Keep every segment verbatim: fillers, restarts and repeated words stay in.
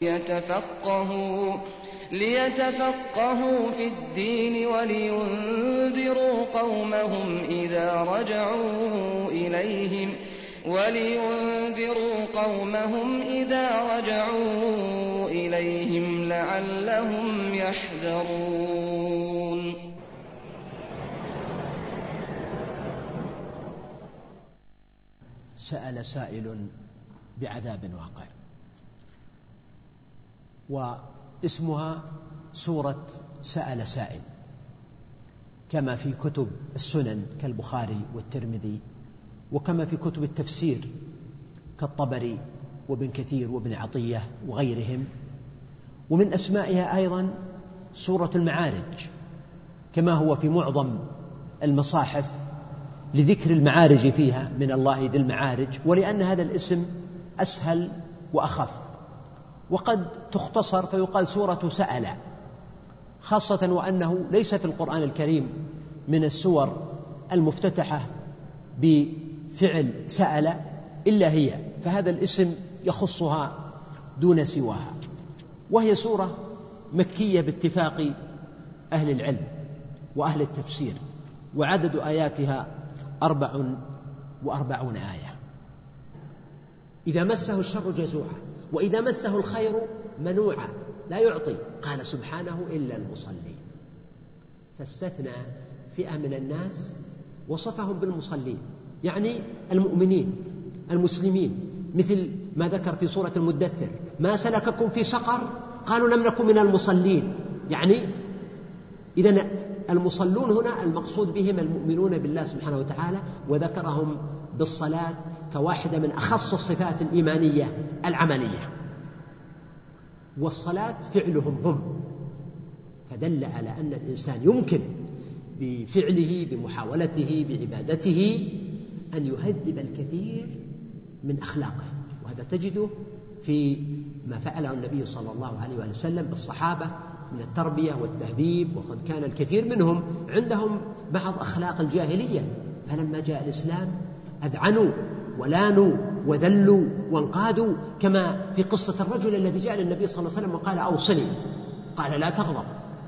ليتفقهوا ليتفقهوا في الدين ولينذروا قومهم إذا رجعوا إليهم ولينذروا قومهم إذا رجعوا إليهم لعلهم يحذرون. سأل سائل بعذاب واقع، واسمها سورة سأل سائل، كما في كتب السنن كالبخاري والترمذي، وكما في كتب التفسير كالطبري وابن كثير وابن عطية وغيرهم. ومن أسمائها أيضا سورة المعارج، كما هو في معظم المصاحف لذكر المعارج فيها من الله ذي المعارج، ولأن هذا الاسم أسهل وأخف. وقد تختصر فيقال سورة سأل، خاصة وأنه ليس في القرآن الكريم من السور المفتتحة بفعل سأل إلا هي، فهذا الاسم يخصها دون سواها. وهي سورة مكية باتفاق أهل العلم وأهل التفسير، وعدد آياتها أربع وأربعون آية. إذا مسه الشر جزوعا وإذا مسه الخير منوعا لا يعطي، قال سبحانه إلا المصلين، فاستثنى فئة من الناس وصفهم بالمصلين، يعني المؤمنين المسلمين، مثل ما ذكر في سورة المدثر: ما سلككم في سقر؟ قالوا لم نكن من المصلين. يعني إذن المصلون هنا المقصود بهم المؤمنون بالله سبحانه وتعالى، وذكرهم بالصلاة كواحدة من أخص الصفات الإيمانية العملية، والصلاة فعلهم هم، فدل على أن الإنسان يمكن بفعله بمحاولته بعبادته أن يهذب الكثير من أخلاقه. وهذا تجده في ما فعله النبي صلى الله عليه وسلم بالصحابة من التربية والتهذيب، وقد كان الكثير منهم عندهم بعض أخلاق الجاهلية، فلما جاء الإسلام أذعنوا ولانوا وذلوا وانقادوا، كما في قصة الرجل الذي جاء للنبي صلى الله عليه وسلم وقال: أوصني. قال: لا تغضب.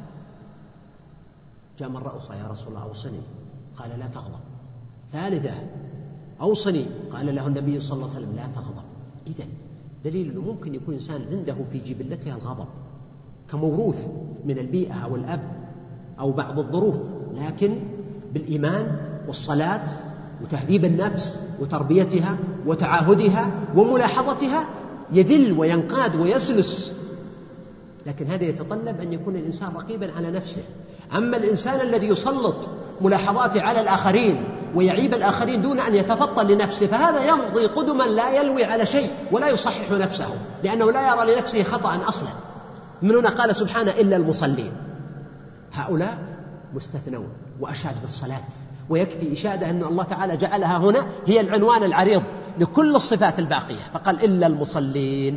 جاء مرة أخرى: يا رسول الله أوصني. قال: لا تغضب. ثالثة: أوصني. قال له النبي صلى الله عليه وسلم: لا تغضب. إذن دليل أنه ممكن يكون إنسان عنده في جبلته الغضب كموروث من البيئة أو الأب أو بعض الظروف، لكن بالإيمان والصلاة وتهذيب النفس وتربيتها وتعاهدها وملاحظتها يذل وينقاد ويسلس. لكن هذا يتطلب أن يكون الإنسان رقيبا على نفسه. أما الإنسان الذي يسلط ملاحظاته على الآخرين ويعيب الآخرين دون أن يتفطن لنفسه، فهذا يمضي قدما لا يلوي على شيء ولا يصحح نفسه، لأنه لا يرى لنفسه خطأ أصلا. من هنا قال سبحانه: إلا المصلين، هؤلاء مستثنون. وأشاد بالصلاة، ويكفي إشادة أن الله تعالى جعلها هنا هي العنوان العريض لكل الصفات الباقية، فقال: إلا المصلين.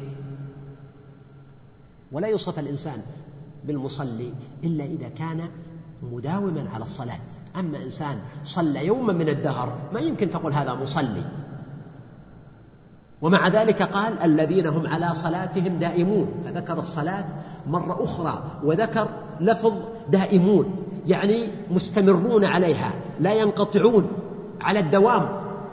ولا يوصف الإنسان بالمصلي إلا إذا كان مداوما على الصلاة. أما إنسان صلى يوما من الدهر ما يمكن تقول هذا مصلي. ومع ذلك قال: الذين هم على صلاتهم دائمون، فذكر الصلاة مرة أخرى وذكر لفظ دائمون، يعني مستمرون عليها لا ينقطعون، على الدوام.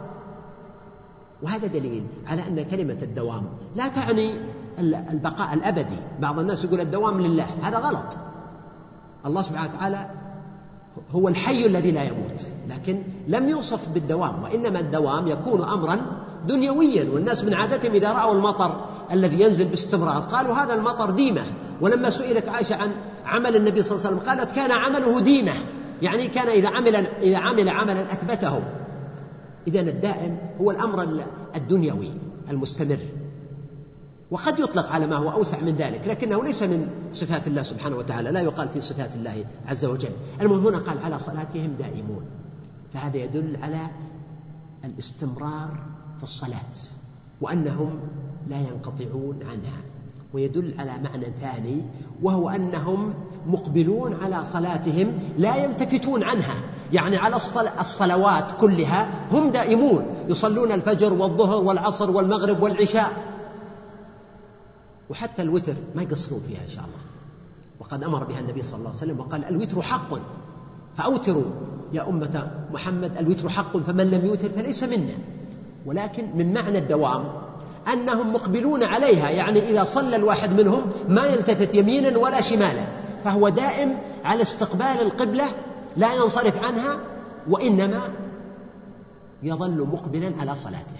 وهذا دليل على أن كلمة الدوام لا تعني البقاء الأبدي. بعض الناس يقول الدوام لله، هذا غلط. الله سبحانه وتعالى هو الحي الذي لا يموت، لكن لم يوصف بالدوام، وإنما الدوام يكون أمرا دنيويا. والناس من عادتهم إذا رأوا المطر الذي ينزل باستمرار قالوا هذا المطر ديمة. ولما سئلت عائشة عن عمل النبي صلى الله عليه وسلم قالت: كان عمله ديمة، يعني كان إذا عمل, إذا عمل عملا أثبته. إذن الدائم هو الأمر الدنيوي المستمر، وقد يطلق على ما هو أوسع من ذلك، لكنه ليس من صفات الله سبحانه وتعالى، لا يقال في صفات الله عز وجل. المهم هنا قال: على صلاتهم دائمون، فهذا يدل على الاستمرار في الصلاة وأنهم لا ينقطعون عنها. ويدل على معنى ثاني، وهو أنهم مقبلون على صلاتهم لا يلتفتون عنها، يعني على الصلوات كلها هم دائمون، يصلون الفجر والظهر والعصر والمغرب والعشاء. وحتى الوتر ما يقصرون فيها إن شاء الله، وقد أمر بها النبي صلى الله عليه وسلم وقال الوتر حق فأوتروا يا أمة محمد، الوتر حق فمن لم يوتر فليس منا. ولكن من معنى الدوام أنهم مقبلون عليها، يعني إذا صلى الواحد منهم ما يلتفت يمينا ولا شمالا، فهو دائم على استقبال القبلة لا ينصرف عنها، وإنما يظل مقبلا على صلاته.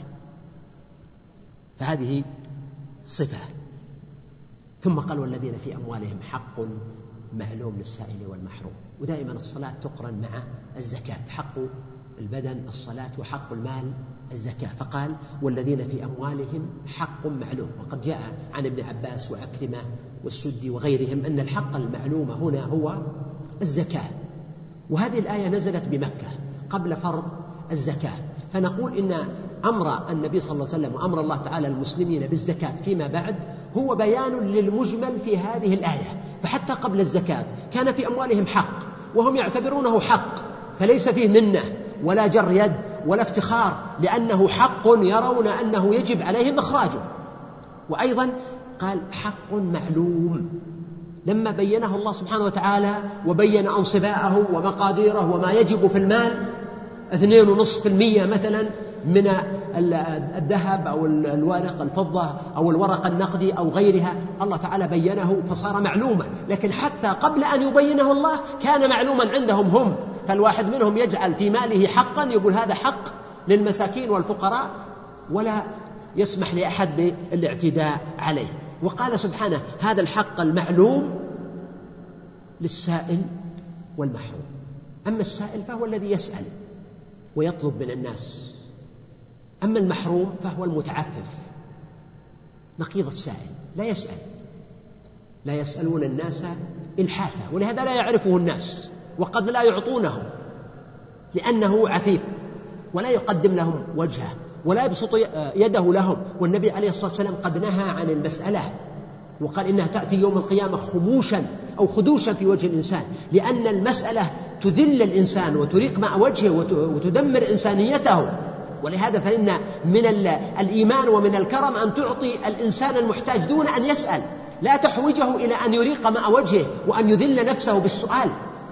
فهذه صفة. ثم قال والذين في أموالهم حق معلوم للسائل والمحروم. ودائما الصلاة تقرن مع الزكاة، حق البدن الصلاة وحق المال الزكاة، فقال والذين في أموالهم حق معلوم. وقد جاء عن ابن عباس وعكرمة والسدي وغيرهم أن الحق المعلوم هنا هو الزكاة. وهذه الآية نزلت بمكة قبل فرض الزكاة، فنقول إن أمر النبي صلى الله عليه وسلم وأمر الله تعالى المسلمين بالزكاة فيما بعد هو بيان للمجمل في هذه الآية. فحتى قبل الزكاة كان في أموالهم حق وهم يعتبرونه حق، فليس فيه منة ولا جر يد ولا افتخار، لأنه حق يرون أنه يجب عليهم إخراجه. وأيضا قال حق معلوم، لما بينه الله سبحانه وتعالى وبين أنصباءه ومقاديره وما يجب في المال، اثنين ونصف في المية مثلا من الذهب أو الورق الفضة أو الورق النقدي أو غيرها، الله تعالى بينه فصار معلوما. لكن حتى قبل أن يبينه الله كان معلوما عندهم هم، فالواحد منهم يجعل في ماله حقا، يقول هذا حق للمساكين والفقراء، ولا يسمح لأحد بالاعتداء عليه. وقال سبحانه هذا الحق المعلوم للسائل والمحروم. أما السائل فهو الذي يسأل ويطلب من الناس، أما المحروم فهو المتعفف نقيض السائل، لا يسأل، لا يسألون الناس إلحافا، ولهذا لا يعرفه الناس وقد لا يعطونه لأنه عفيف، ولا يقدم لهم وجهه ولا يبسط يده لهم. والنبي عليه الصلاة والسلام قد نهى عن المسألة وقال إنها تأتي يوم القيامة خموشا أو خدوشا في وجه الإنسان، لأن المسألة تذل الإنسان وتريق ماء وجهه وتدمر إنسانيته. ولهذا فإن من الإيمان ومن الكرم أن تعطي الإنسان المحتاج دون أن يسأل، لا تحوجه إلى أن يريق ماء وجهه وأن يذل نفسه بالسؤال.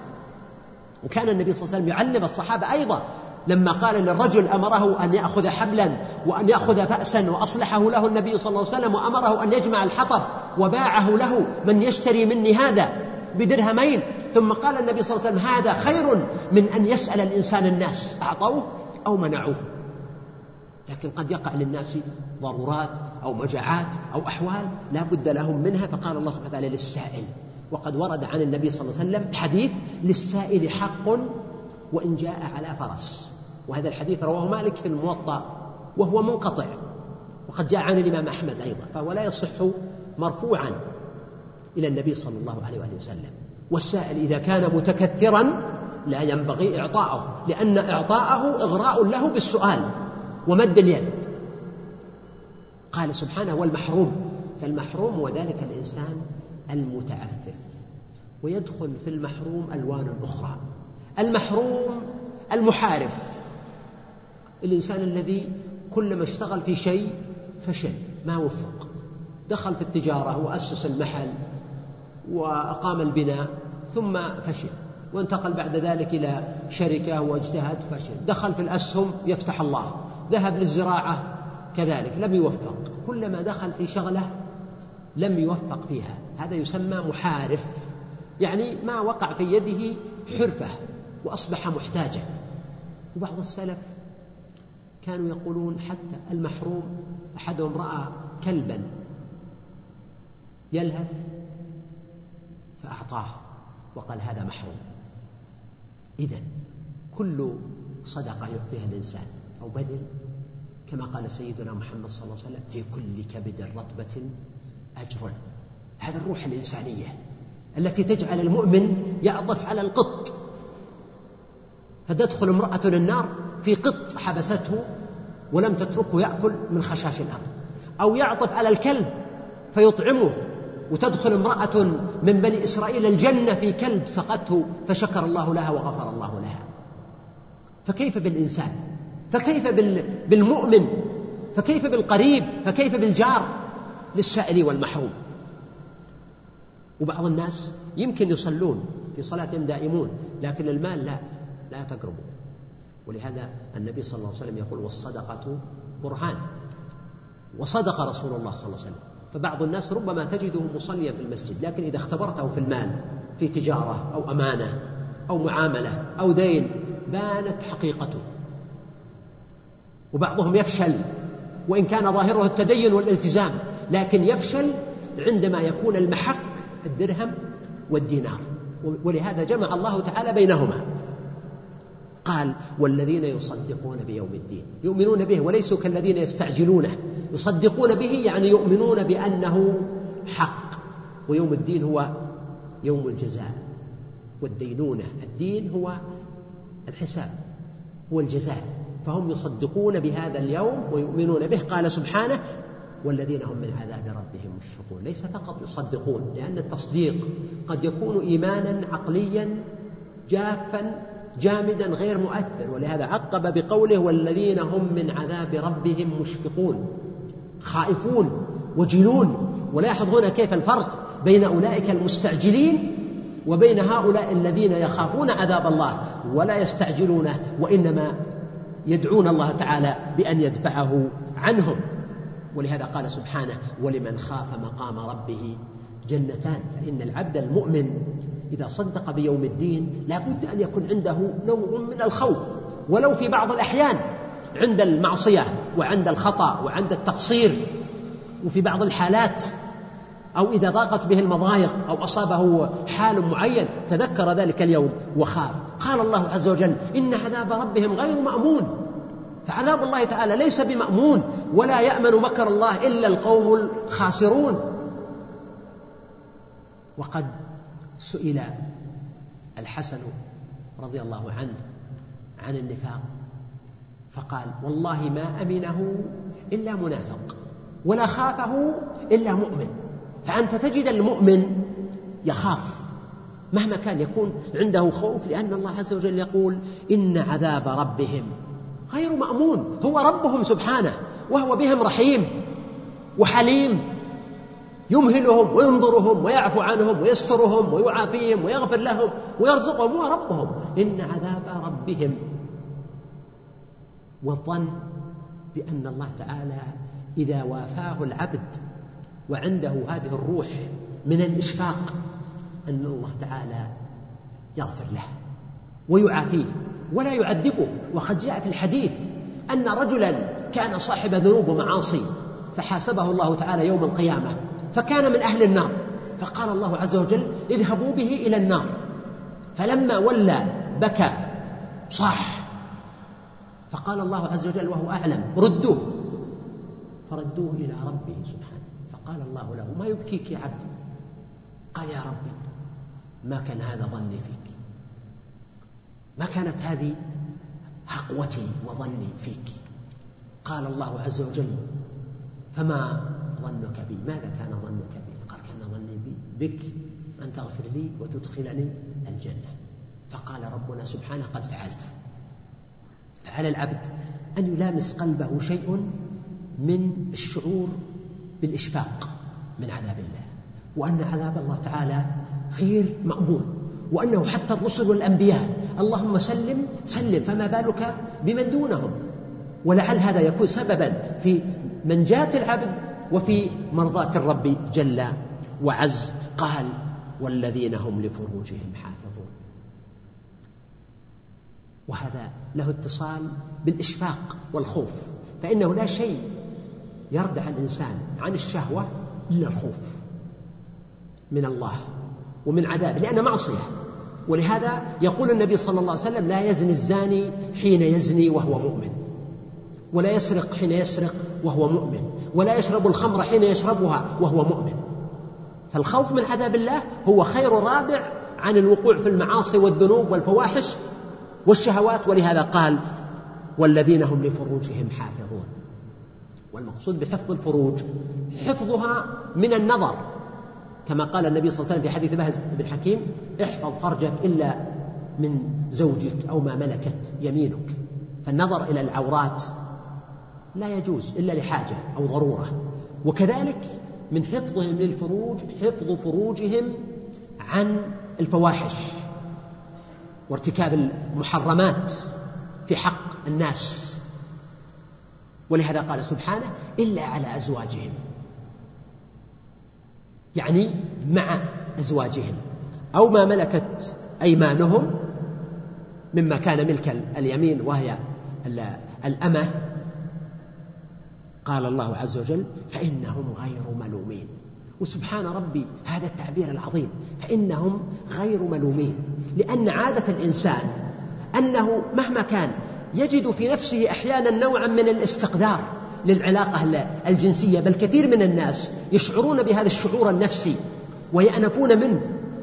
وكان النبي صلى الله عليه وسلم يعلم الصحابة أيضا لما قال للرجل أمره أن يأخذ حبلا وأن يأخذ فأسا وأصلحه له النبي صلى الله عليه وسلم، وأمره أن يجمع الحطب وباعه له من يشتري مني هذا بدرهمين، ثم قال النبي صلى الله عليه وسلم هذا خير من أن يسأل الإنسان الناس أعطوه أو منعوه. لكن قد يقع للناس ضرورات أو مجاعات أو أحوال لا بد لهم منها، فقال الله سبحانه وتعالى للسائل. وقد ورد عن النبي صلى الله عليه وسلم حديث للسائل حق وإن جاء على فرس، وهذا الحديث رواه مالك في الموطأ وهو منقطع، وقد جاء عن الإمام أحمد أيضا، فهو لا يصح مرفوعا إلى النبي صلى الله عليه وآله وسلم. والسائل إذا كان متكثرا لا ينبغي إعطاءه، لأن إعطاءه إغراء له بالسؤال ومد اليد. قال سبحانه والمحروم، فالمحروم هو ذلك الإنسان المتعفف. ويدخل في المحروم ألوان أخرى. المحروم المحارف، الإنسان الذي كلما اشتغل في شيء فشل، ما وفق، دخل في التجارة وأسس المحل وأقام البناء ثم فشل، وانتقل بعد ذلك إلى شركة واجتهد فشل، دخل في الأسهم يفتح الله، ذهب للزراعة كذلك لم يوفق، كلما دخل في شغلة لم يوفق فيها، هذا يسمى محارف، يعني ما وقع في يده حرفة وأصبح محتاجا. وبعض السلف كانوا يقولون حتى المحروم، أحدهم رأى كلبا يلهث فأعطاه وقال هذا محروم. إذن كل صدقة يعطيها الإنسان أو بذل، كما قال سيدنا محمد صلى الله عليه وسلم في كل كبد رطبة أجر. هذا الروح الإنسانية التي تجعل المؤمن يعطف على القط، فتدخل امرأة النار في قط حبسته ولم تتركه يأكل من خشاش الأرض، أو يعطف على الكلب فيطعمه، وتدخل امرأة من بني إسرائيل الجنة في كلب سقته فشكر الله لها وغفر الله لها. فكيف بالإنسان؟ فكيف بالمؤمن؟ فكيف بالقريب؟ فكيف بالجار؟ للسائل والمحروم. وبعض الناس يمكن يصلون في صلاتهم دائمون، لكن المال لا لا تقربوا. ولهذا النبي صلى الله عليه وسلم يقول والصدقة برهان، وصدق رسول الله صلى الله عليه وسلم. فبعض الناس ربما تجده مصليا في المسجد، لكن إذا اختبرته في المال، في تجارة أو أمانة أو معاملة أو دين، بانت حقيقته. وبعضهم يفشل وإن كان ظاهره التدين والالتزام، لكن يفشل عندما يكون المحك الدرهم والدينار. ولهذا جمع الله تعالى بينهما، قال والذين يصدقون بيوم الدين، يؤمنون به وليسوا كالذين يستعجلونه. يصدقون به يعني يؤمنون بأنه حق، ويوم الدين هو يوم الجزاء والدينونة. الدين هو الحساب، هو الجزاء، فهم يصدقون بهذا اليوم ويؤمنون به. قال سبحانه والذين هم من عذاب ربهم مشفقون. ليس فقط يصدقون، لأن التصديق قد يكون إيمانا عقليا جافا جامدا غير مؤثر، ولهذا عقب بقوله والذين هم من عذاب ربهم مشفقون، خائفون وجلون. ولاحظ هنا كيف الفرق بين أولئك المستعجلين وبين هؤلاء الذين يخافون عذاب الله ولا يستعجلونه، وإنما يدعون الله تعالى بأن يدفعه عنهم. ولهذا قال سبحانه ولمن خاف مقام ربه جنتان. فإن العبد المؤمن إذا صدق بيوم الدين لا بد أن يكون عنده نوع من الخوف، ولو في بعض الأحيان عند المعصية وعند الخطأ وعند التقصير، وفي بعض الحالات أو إذا ضاقت به المضايق أو أصابه حال معين تذكر ذلك اليوم وخاف. قال الله عز وجل إن عذاب ربهم غير مأمون. فعذاب الله تعالى ليس بمأمون، ولا يأمن مكر الله إلا القوم الخاسرون. وقد سئل الحسن رضي الله عنه عن النفاق فقال والله ما أمنه إلا منافق ولا خافه إلا مؤمن. فأنت تجد المؤمن يخاف مهما كان، يكون عنده خوف، لأن الله عز وجل يقول إن عذاب ربهم غير مأمون. هو ربهم سبحانه، وهو بهم رحيم وحليم، يمهلهم وينظرهم ويعفو عنهم ويسترهم ويعافيهم ويغفر لهم ويرزقهم، هو ربهم. إن عذاب ربهم. والظن بأن الله تعالى إذا وافاه العبد وعنده هذه الروح من الإشفاق أن الله تعالى يغفر له ويعافيه ولا يعذبه. وقد جاء في الحديث أن رجلا كان صاحب ذنوب ومعاصي فحاسبه الله تعالى يوم القيامة فكان من أهل النار، فقال الله عز وجل اذهبوا به إلى النار. فلما ولى بكى صاح، فقال الله عز وجل وهو أعلم ردوه، فردوه إلى ربه سبحانه. فقال الله له ما يبكيك يا عبدي؟ قال يا ربي ما كان هذا ظني فيك، ما كانت هذه حقوتي وظني فيك. قال الله عز وجل فما ظنك بي؟ ماذا كان ظنك بي؟ قال كان ظني بي بك أن تغفر لي وتدخلني الجنة. فقال ربنا سبحانه قد فعلت. فعلى العبد أن يلامس قلبه شيء من الشعور بالإشفاق من عذاب الله، وأن عذاب الله تعالى غير مأمون، وأنه حتى الرسل والأنبياء اللهم سلم سلم، فما بالك بمن دونهم. ولعل هذا يكون سببا في منجاة العبد وفي مرضاة الرب جل وعز. قال والذين هم لفروجهم حافظون. وهذا له اتصال بالإشفاق والخوف، فإنه لا شيء يردع الإنسان عن الشهوة إلا الخوف من الله ومن عذاب، لأنه معصية. ولهذا يقول النبي صلى الله عليه وسلم لا يزني الزاني حين يزني وهو مؤمن، ولا يسرق حين يسرق وهو مؤمن، ولا يشرب الخمر حين يشربها وهو مؤمن. فالخوف من عذاب الله هو خير رادع عن الوقوع في المعاصي والذنوب والفواحش والشهوات. ولهذا قال والذين هم لفروجهم حافظون. والمقصود بحفظ الفروج حفظها من النظر، كما قال النبي صلى الله عليه وسلم في حديث بهز بن حكيم احفظ فرجك إلا من زوجك أو ما ملكت يمينك. فالنظر إلى العورات لا يجوز إلا لحاجة أو ضرورة. وكذلك من حفظهم للفروج حفظ فروجهم عن الفواحش وارتكاب المحرمات في حق الناس. ولهذا قال سبحانه إلا على أزواجهم، يعني مع أزواجهم أو ما ملكت أيمانهم مما كان ملك اليمين وهي الأمة. قال الله عز وجل فإنهم غير ملومين. وسبحان ربي هذا التعبير العظيم، فإنهم غير ملومين، لأن عادة الإنسان أنه مهما كان يجد في نفسه أحيانا نوعا من الاستقدار للعلاقة الجنسية، بل كثير من الناس يشعرون بهذا الشعور النفسي ويأنفون منه.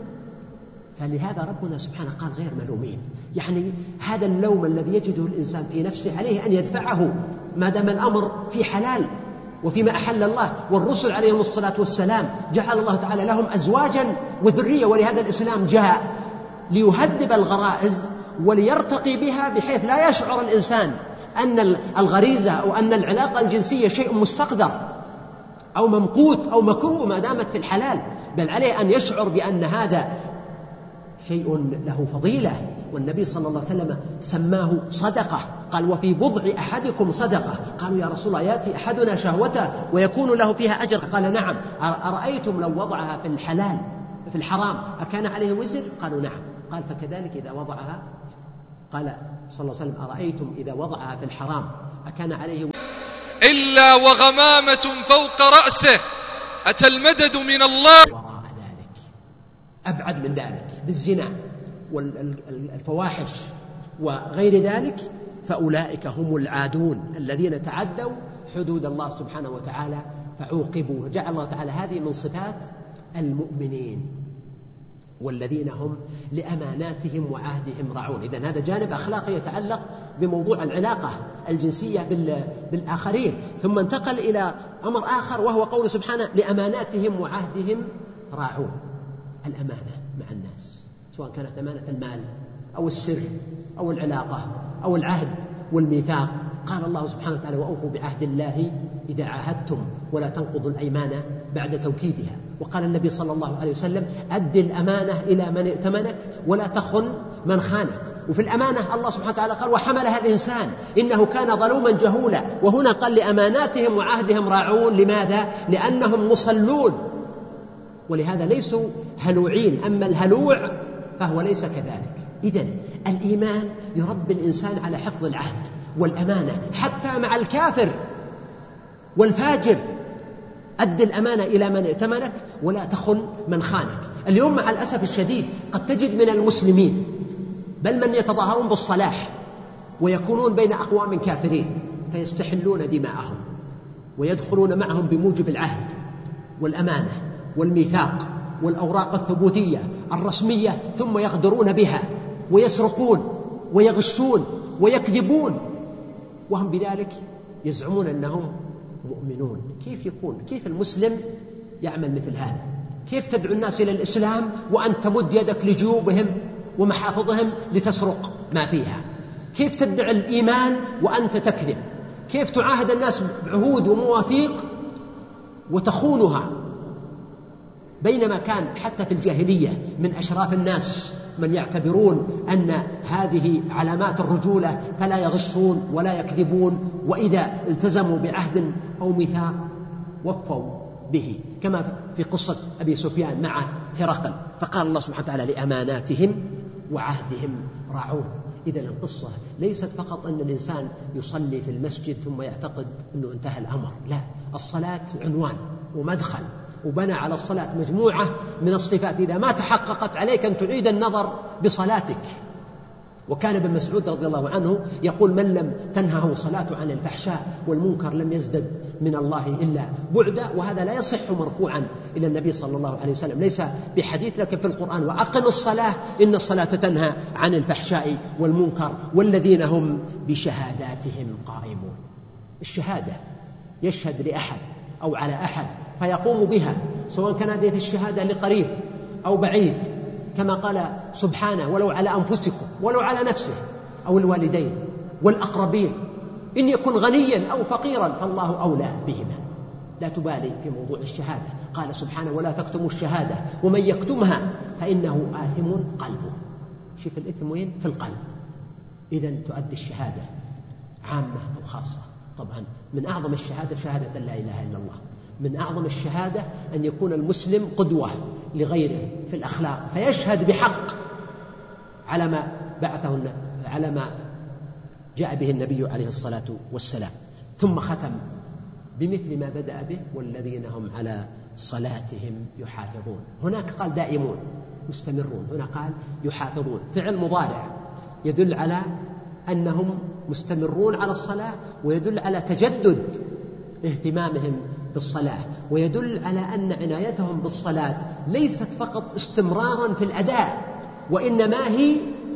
فلهذا ربنا سبحانه قال غير ملومين، يعني هذا اللوم الذي يجده الإنسان في نفسه عليه أن يدفعه ما دام الأمر في حلال وفيما أحل الله. والرسل عليهم الصلاة والسلام جعل الله تعالى لهم أزواجا وذرية، ولهذا الإسلام جاء ليهذب الغرائز وليرتقي بها بحيث لا يشعر الإنسان أن الغريزة أو أن العلاقة الجنسية شيء مستقدر أو ممقوت أو مكروه ما دامت في الحلال، بل عليه أن يشعر بأن هذا شيء له فضيلة. والنبي صلى الله عليه وسلم سماه صدقة، قال وفي بضع أحدكم صدقة. قالوا يا رسول الله يأتي أحدنا شهوته ويكون له فيها أجر؟ قال نعم. أرأيتم لو وضعها في الحلال في الحرام أكان عليه وزر؟ قالوا نعم. قال فكذلك إذا وضعها، قال صلى الله عليه وسلم أرأيتم إذا وضعها في الحرام أكان عليه وزر إلا وغمامة فوق رأسه أتى المدد من الله. وراء ذلك أبعد من ذلك بالزنا والفواحش وغير ذلك، فأولئك هم العادون الذين تعدوا حدود الله سبحانه وتعالى فعوقبوا. جعل الله تعالى هذه من صفات المؤمنين والذين هم لأماناتهم وعهدهم راعون. إذن هذا جانب أخلاقي يتعلق بموضوع العلاقة الجنسية بالآخرين. ثم انتقل إلى أمر آخر وهو قول سبحانه لأماناتهم وعهدهم راعون. الأمانة مع الناس سواء كانت أمانة المال أو السر أو العلاقة أو العهد والميثاق. قال الله سبحانه وتعالى وأوفوا بعهد الله إذا عاهدتم ولا تنقضوا الأيمان بعد توكيدها. وقال النبي صلى الله عليه وسلم أد الأمانة إلى من ائتمنك ولا تخن من خانك. وفي الأمانة الله سبحانه وتعالى قال وحملها الإنسان إنه كان ظلوما جهولا. وهنا قال لأماناتهم وعهدهم راعون. لماذا؟ لأنهم مصلون، ولهذا ليسوا هلوعين. أما الهلوع فهو ليس كذلك. إذن الإيمان يربي الإنسان على حفظ العهد والأمانة حتى مع الكافر والفاجر. أد الأمانة إلى من ائتمنك ولا تخن من خانك. اليوم مع الأسف الشديد قد تجد من المسلمين بل من يتظاهرون بالصلاح ويكونون بين أقوام كافرين فيستحلون دماءهم ويدخلون معهم بموجب العهد والأمانة والميثاق والأوراق الثبوتية الرسمية، ثم يغدرون بها ويسرقون ويغشون ويكذبون وهم بذلك يزعمون أنهم مؤمنون. كيف يكون؟ كيف المسلم يعمل مثل هذا؟ كيف تدعو الناس إلى الإسلام وأن تمد يدك لجيوبهم ومحافظهم لتسرق ما فيها؟ كيف تدعي الإيمان وأنت تكذب؟ كيف تعاهد الناس بعهود ومواثيق وتخونها؟ بينما كان حتى في الجاهلية من أشراف الناس من يعتبرون أن هذه علامات الرجولة فلا يغشون ولا يكذبون، وإذا التزموا بعهد أو ميثاق وفوا به، كما في قصة أبي سفيان مع هرقل. فقال الله سبحانه وتعالى لأماناتهم وعهدهم راعون. إذن القصة ليست فقط أن الإنسان يصلي في المسجد ثم يعتقد أنه انتهى الأمر، لا، الصلاة عنوان ومدخل، وبنى على الصلاة مجموعة من الصفات إذا ما تحققت عليك أن تعيد النظر بصلاتك. وكان ابن مسعود رضي الله عنه يقول من لم تنهه صلاة عن الفحشاء والمنكر لم يزدد من الله إلا بعدا. وهذا لا يصح مرفوعا إلى النبي صلى الله عليه وسلم، ليس بحديث لك في القرآن وأقم الصلاة إن الصلاة تنهى عن الفحشاء والمنكر والذين هم بشهاداتهم قائمون. الشهادة يشهد لأحد أو على أحد فيقوم بها، سواء كان هذه الشهادة لقريب أو بعيد، كما قال سبحانه ولو على أنفسكم ولو على نفسه أو الوالدين والأقربين، إن يكن غنيا أو فقيرا فالله أولى بهما. لا تبالي في موضوع الشهادة. قال سبحانه ولا تكتموا الشهادة ومن يكتمها فإنه آثم قلبه. شوف الإثم وين؟ في القلب. إذن تؤدي الشهادة عامة أو خاصة. طبعا من أعظم الشهادة شهادة لا إله إلا الله. من أعظم الشهادة أن يكون المسلم قدوة لغيره في الأخلاق، فيشهد بحق على ما بعثه على ما جاء به النبي عليه الصلاة والسلام. ثم ختم بمثل ما بدأ به والذين هم على صلاتهم يحافظون. هناك قال دائمون مستمرون، هنا قال يحافظون، فعل مضارع يدل على أنهم مستمرون على الصلاة، ويدل على تجدد اهتمامهم بالصلاة، ويدل على أن عنايتهم بالصلاة ليست فقط استمرارا في الأداء، وإنما هي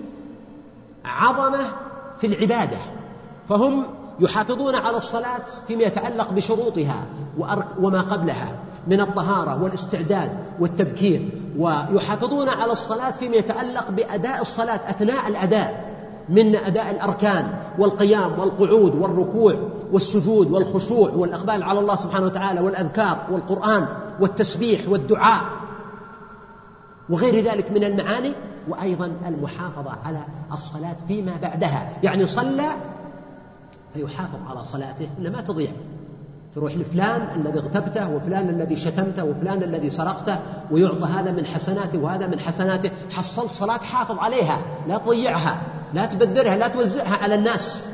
عظمة في العبادة. فهم يحافظون على الصلاة فيما يتعلق بشروطها وما قبلها من الطهارة والاستعداد والتبكير، ويحافظون على الصلاة فيما يتعلق بأداء الصلاة أثناء الأداء من أداء الأركان والقيام والقعود والركوع والسجود والخشوع والإقبال على الله سبحانه وتعالى والأذكار والقرآن والتسبيح والدعاء وغير ذلك من المعاني. وأيضا المحافظة على الصلاة فيما بعدها، يعني صلى فيحافظ على صلاته إن ما تضيع، تروح لفلان الذي اغتبته وفلان الذي شتمته وفلان الذي سرقته ويعطى هذا من حسناته وهذا من حسناته. حصلت صلاة حافظ عليها، لا تضيعها، لا تبذرها، لا توزعها على الناس.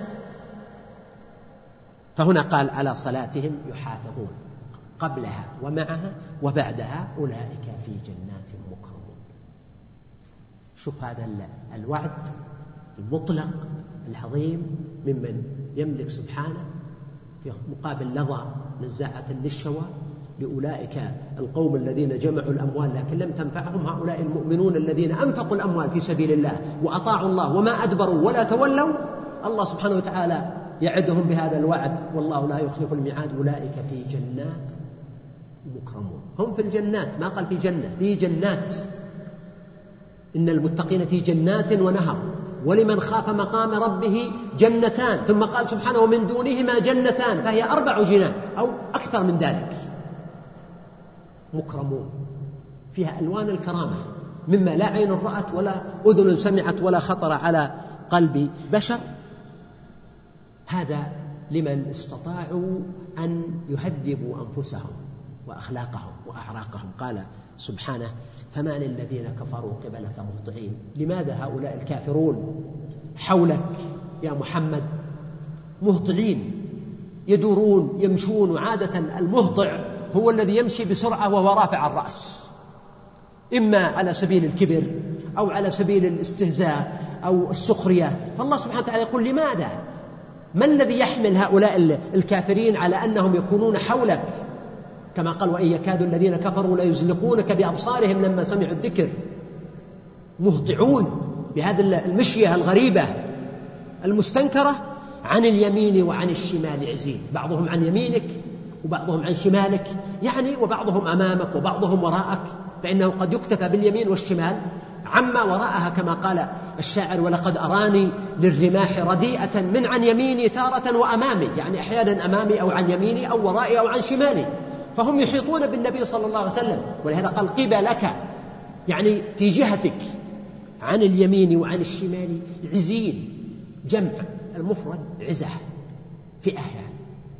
فهنا قال على صلاتهم يحافظون قبلها ومعها وبعدها أولئك في جنات مكرمون. شوف هذا الوعد المطلق العظيم ممن يملك سبحانه في مقابل لظى نزاعة للشوى لأولئك القوم الذين جمعوا الأموال لكن لم تنفعهم، هؤلاء المؤمنون الذين أنفقوا الأموال في سبيل الله وأطاعوا الله وما أدبروا ولا تولوا. الله سبحانه وتعالى يعدهم بهذا الوعد والله لا يخلف الميعاد. أولئك في جنات مكرمون، هم في الجنات، ما قال في جنة، في جنات. إن المتقين في جنات ونهر ولمن خاف مقام ربه جنتان. ثم قال سبحانه من دونهما جنتان، فهي أربع جنات أو أكثر من ذلك. مكرمون فيها ألوان الكرامة مما لا عين رأت ولا أذن سمعت ولا خطر على قلب بشر. هذا لمن استطاعوا أن يهذبوا أنفسهم وأخلاقهم وأعراقهم. قال سبحانه فما للذين كفروا قبلك مهطعين. لماذا هؤلاء الكافرون حولك يا محمد مهطعين يدورون يمشون؟ وعادة المهطع هو الذي يمشي بسرعة وهو رافع الرأس، إما على سبيل الكبر أو على سبيل الاستهزاء أو السخرية. فالله سبحانه وتعالى يقول لماذا؟ ما الذي يحمل هؤلاء الكافرين على أنهم يكونون حولك؟ كما قال وإن يكاد الذين كفروا لا يزلقونك بأبصارهم لما سمعوا الذكر. مهطعون بهذه المشية الغريبة المستنكرة، عن اليمين وعن الشمال عزين، بعضهم عن يمينك وبعضهم عن شمالك، يعني وبعضهم أمامك وبعضهم وراءك، فإنه قد يكتفى باليمين والشمال عما وراءها كما قال الشاعر ولقد أراني للرماح رديئة من عن يميني تارة وأمامي، يعني أحيانا أمامي أو عن يميني أو ورائي أو عن شمالي. فهم يحيطون بالنبي صلى الله عليه وسلم، ولهذا قال قبلك يعني في جهتك، عن اليمين وعن الشمال عزين، جمع المفرد عزة، فئة يعني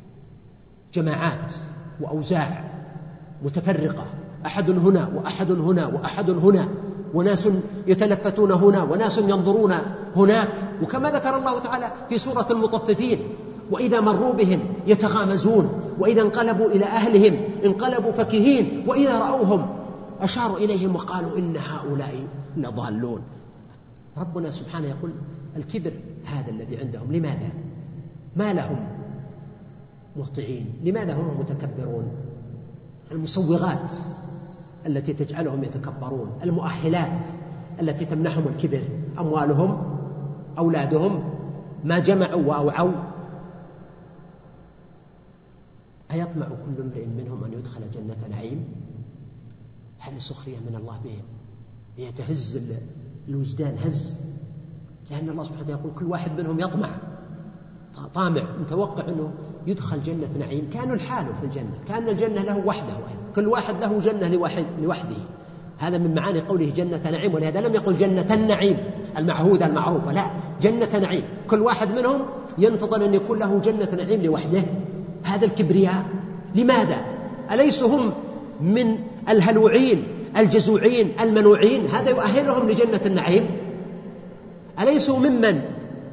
جماعات وأوزاع متفرقة، أحد هنا وأحد هنا وأحد هنا، وناس يتلفتون هنا وناس ينظرون هناك. وكما ذكر الله تعالى في سورة المطففين وإذا مروا بهم يتغامزون وإذا انقلبوا إلى أهلهم انقلبوا فكهين وإذا رأوهم أشاروا إليهم وقالوا إن هؤلاء لضالون. ربنا سبحانه يقول الكبر هذا الذي عندهم. لماذا؟ ما لهم مهطعين؟ لماذا هم متكبرون؟ المسوغات التي تجعلهم يتكبرون، المؤهلات التي تمنحهم الكبر، أموالهم، أولادهم، ما جمعوا وأوعوا. أيطمع كل امرئ منهم أن يدخل جنة نعيم؟ هذه سخرية من الله بهم، هي تهز الوجدان هز، لأن الله سبحانه وتعالى يقول كل واحد منهم يطمع، طامع متوقع أنه يدخل جنة نعيم كانوا الحال في الجنة، كان الجنة له وحده، كل واحد له جنة لوحده. هذا من معاني قوله جنة نعيم، ولهذا لم يقل جنة النعيم المعهودة المعروفة، لا، جنة نعيم، كل واحد منهم ينتظر أن يكون له جنة نعيم لوحده. هذا الكبرياء لماذا؟ أليس هم من الهلوعين الجزوعين المنوعين؟ هذا يؤهلهم لجنة النعيم. أليسوا ممن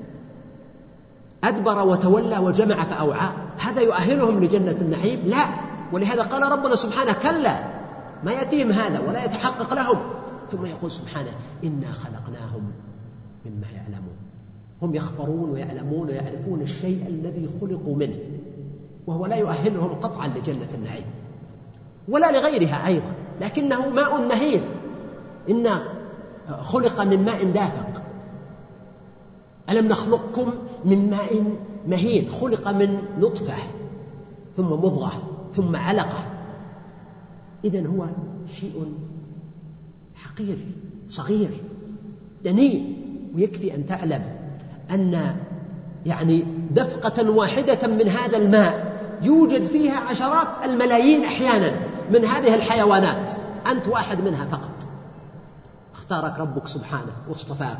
أدبر وتولى وجمع فأوعى؟ هذا يؤهلهم لجنة النعيم؟ لا. ولهذا قال ربنا سبحانه كلا، ما يأتيهم هذا ولا يتحقق لهم. ثم يقول سبحانه إنا خلقناهم مما يعلمون. هم يخبرون ويعلمون ويعرفون الشيء الذي خلقوا منه، وهو لا يؤهلهم قطعا لجنة النعيم ولا لغيرها أيضا، لكنه ماء مهين، إنا خلق من ماء دافق. ألم نخلقكم من ماء مهين، خلق من نطفة ثم مضغة ثم علقة. إذن هو شيء حقير صغير دنيء. ويكفي أن تعلم أن يعني دفقة واحدة من هذا الماء يوجد فيها عشرات الملايين أحيانا من هذه الحيوانات، أنت واحد منها فقط. اختارك ربك سبحانه واصطفاك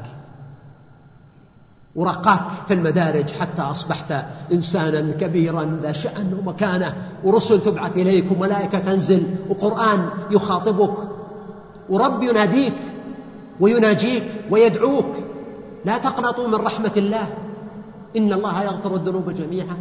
ورقاك في المدارج حتى أصبحت إنسانا كبيرا ذا شأن ومكانة، ورسل تبعث إليك وملائكة تنزل وقرآن يخاطبك ورب يناديك ويناجيك ويدعوك. لا تقنطوا من رحمة الله، إن الله يغفر الذنوب جميعا.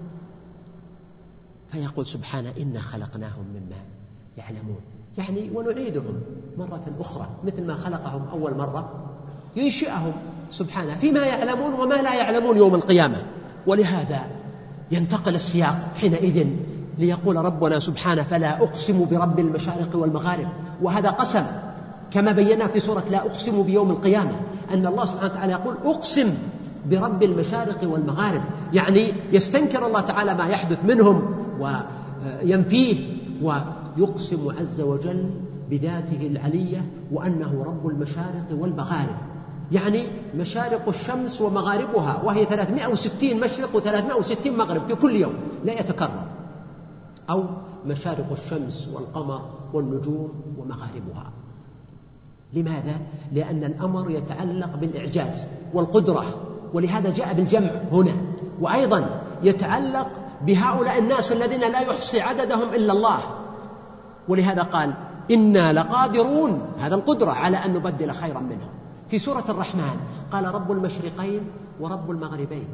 فيقول سبحانه إنا خلقناهم مما يعلمون، يعني ونعيدهم مرة أخرى مثل ما خلقهم أول مرة، ينشئهم سبحانه فيما يعلمون وما لا يعلمون يوم القيامة. ولهذا ينتقل السياق حينئذ ليقول ربنا سبحانه فلا أقسم برب المشارق والمغارب. وهذا قسم كما بينا في سورة لا أقسم بيوم القيامة، أن الله سبحانه وتعالى يقول أقسم برب المشارق والمغارب، يعني يستنكر الله تعالى ما يحدث منهم وينفيه، ويقسم عز وجل بذاته العلية وأنه رب المشارق والمغارب، يعني مشارق الشمس ومغاربها، وهي ثلاثمائة وستين مشرق وثلاثمائة وستين مغرب في كل يوم لا يتكرر، أو مشارق الشمس والقمر والنجوم ومغاربها. لماذا؟ لأن الأمر يتعلق بالإعجاز والقدرة، ولهذا جاء بالجمع هنا. وأيضا يتعلق بهؤلاء الناس الذين لا يحصي عددهم إلا الله، ولهذا قال إنا لقادرون، هذا القدرة على أن نبدل خيرا منهم. في سورة الرحمن قال رب المشرقين ورب المغربين،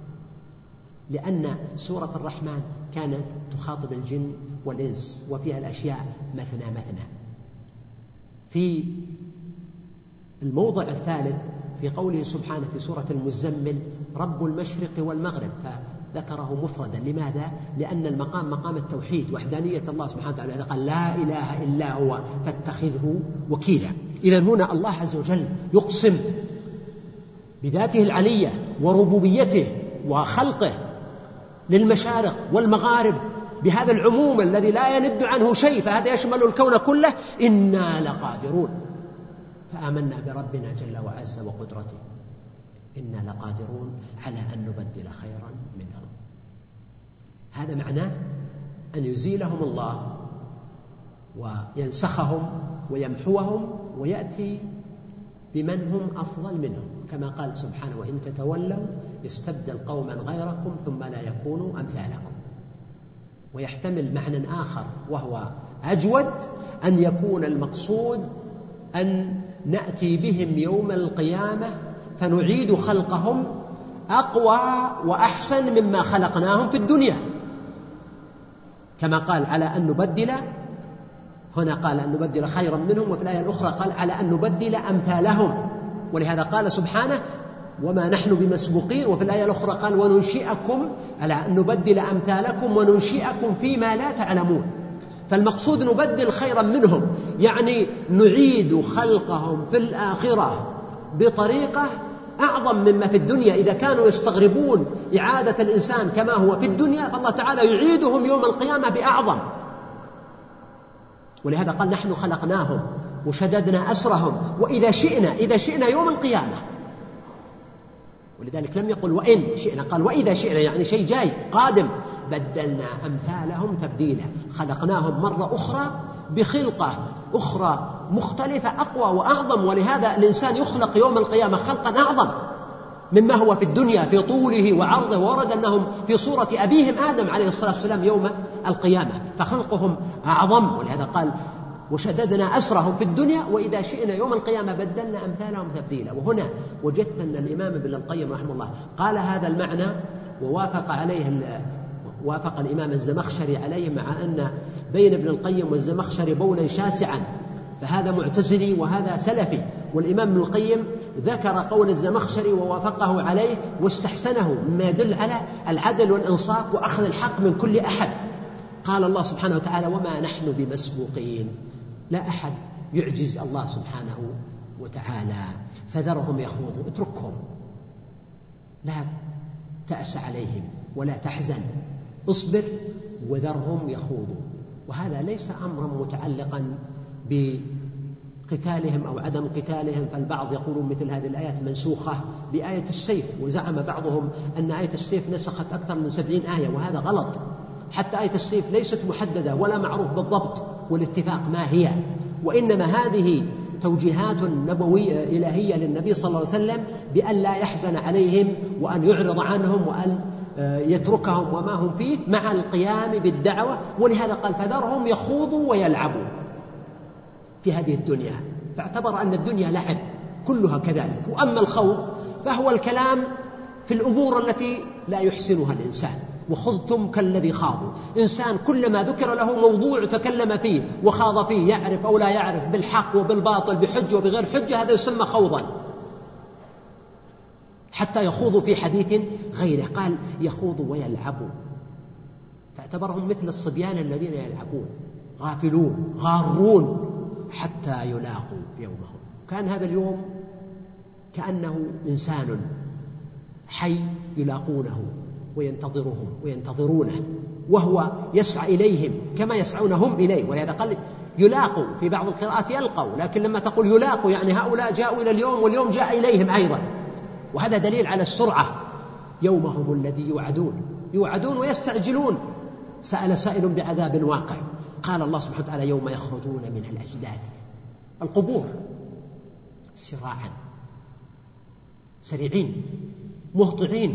لأن سورة الرحمن كانت تخاطب الجن والإنس وفيها الأشياء مثنى مثنى. في الموضع الثالث في قوله سبحانه في سورة المزمل رب المشرق والمغرب، فذكره مفردا. لماذا؟ لأن المقام مقام التوحيد، وحدانية الله سبحانه وتعالى، قال لا إله إلا هو فاتخذه وكيلا. إذن هنا الله عز وجل يقسم بذاته العلية وربوبيته وخلقه للمشارق والمغارب بهذا العموم الذي لا يند عنه شيء، فهذا يشمل الكون كله. إنا لقادرون، فآمنا بربنا جل وعز وقدرته، إنا لقادرون على أن نبدل خيرا منهم. هذا معناه أن يزيلهم الله وينسخهم ويمحوهم ويأتي بمن هم أفضل منهم، كما قال سبحانه وإن تتولوا يستبدل قوما غيركم ثم لا يكونوا أمثالكم. ويحتمل معنى آخر وهو أجود، أن يكون المقصود أن نأتي بهم يوم القيامة فنعيد خلقهم أقوى وأحسن مما خلقناهم في الدنيا، كما قال على أن نبدل، هنا قال أن نبدل خيرا منهم، وفي الآية الأخرى قال على أن نبدل أمثالهم. ولهذا قال سبحانه وما نحن بمسبوقين، وفي الآية الأخرى قال وننشئكم، على أن نبدل أمثالكم وننشئكم فيما لا تعلمون. فالمقصود نبدل خيرا منهم، يعني نعيد خلقهم في الآخرة بطريقة أعظم مما في الدنيا. إذا كانوا يستغربون إعادة الإنسان كما هو في الدنيا، فالله تعالى يعيدهم يوم القيامة بأعظم. ولهذا قال نحن خلقناهم وشددنا أسرهم وإذا شئنا، إذا شئنا يوم القيامة. ولذلك لم يقل وإن شئنا، قال وإذا شئنا، يعني شيء جاي قادم بدلنا أمثالهم تبديلا، خلقناهم مرة أخرى بخلقة أخرى مختلفة أقوى وأعظم. ولهذا الإنسان يخلق يوم القيامة خلقا أعظم مما هو في الدنيا في طوله وعرضه. ورد أنهم في صورة أبيهم آدم عليه الصلاة والسلام يوم القيامة، فخلقهم أعظم. ولهذا قال وشددنا أسرهم في الدنيا وإذا شئنا يوم القيامة بدلنا أمثالهم تبديلا. وهنا وجدت أن الإمام ابن القيم رحمه الله قال هذا المعنى ووافق عليه وافق الإمام الزمخشري عليه، مع أن بين ابن القيم والزمخشري بولا شاسعا، فهذا معتزلي وهذا سلفي. والإمام ابن القيم ذكر قول الزمخشري ووافقه عليه واستحسنه مما يدل على العدل والإنصاف وأخذ الحق من كل أحد. قال الله سبحانه وتعالى وما نحن بمسبوقين، لا أحد يعجز الله سبحانه وتعالى، فذرهم يخوضوا، اتركهم، لا تأس عليهم ولا تحزن، اصبر وذرهم يخوضوا. وهذا ليس أمرا متعلقا بقتالهم أو عدم قتالهم، فالبعض يقولون مثل هذه الآيات منسوخة بآية السيف، وزعم بعضهم أن آية السيف نسخت أكثر من سبعين آية، وهذا غلط. حتى آية السيف ليست محددة ولا معروف بالضبط والاتفاق ما هي، وإنما هذه توجيهات نبوية إلهية للنبي صلى الله عليه وسلم بأن لا يحزن عليهم وأن يعرض عنهم وأن يتركهم وما هم فيه مع القيام بالدعوة. ولهذا قال فذرهم يخوضوا ويلعبوا في هذه الدنيا، فاعتبر أن الدنيا لعب كلها كذلك. وأما الخوض فهو الكلام في الأمور التي لا يحسنها الإنسان، وخضتم كالذي خاضوا. إنسان كلما ذكر له موضوع تكلم فيه وخاض فيه، يعرف أو لا يعرف، بالحق وبالباطل، بحجة وبغير حجة، هذا يسمى خوضا، حتى يخوضوا في حديث غيره. قال يخوضوا ويلعبوا، فاعتبرهم مثل الصبيان الذين يلعبون، غافلون غارون حتى يلاقوا يومهم. كان هذا اليوم كأنه إنسان حي يلاقونه وينتظرهم وينتظرونه، وهو يسعى إليهم كما يسعون هم إليه. ولهذا قال يلاقوا، في بعض القراءات يلقوا، لكن لما تقول يلاقوا يعني هؤلاء جاءوا إلى اليوم واليوم جاء إليهم أيضا، وهذا دليل على السرعة. يومهم الذي يوعدون، يوعدون ويستعجلون. سأل سائل بعذاب واقع. قال الله سبحانه وتعالى يوم يخرجون من الأجداث، القبور، سراعا، سريعين، مهطعين،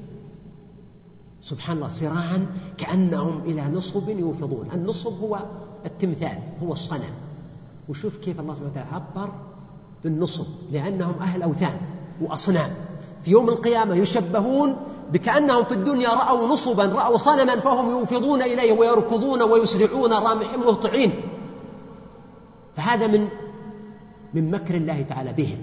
سبحان الله، سراعا كأنهم إلى نصب يوفضون. النصب هو التمثال، هو الصنم. وشوف كيف الله سبحانه وتعالى عبر بالنصب، لأنهم أهل أوثان وأصنام. في يوم القيامة يشبهون بكأنهم في الدنيا رأوا نصبا، رأوا صنما، فهم يوفضون إليه ويركضون ويسرعون رامحين مهطعين. فهذا من من مكر الله تعالى بهم.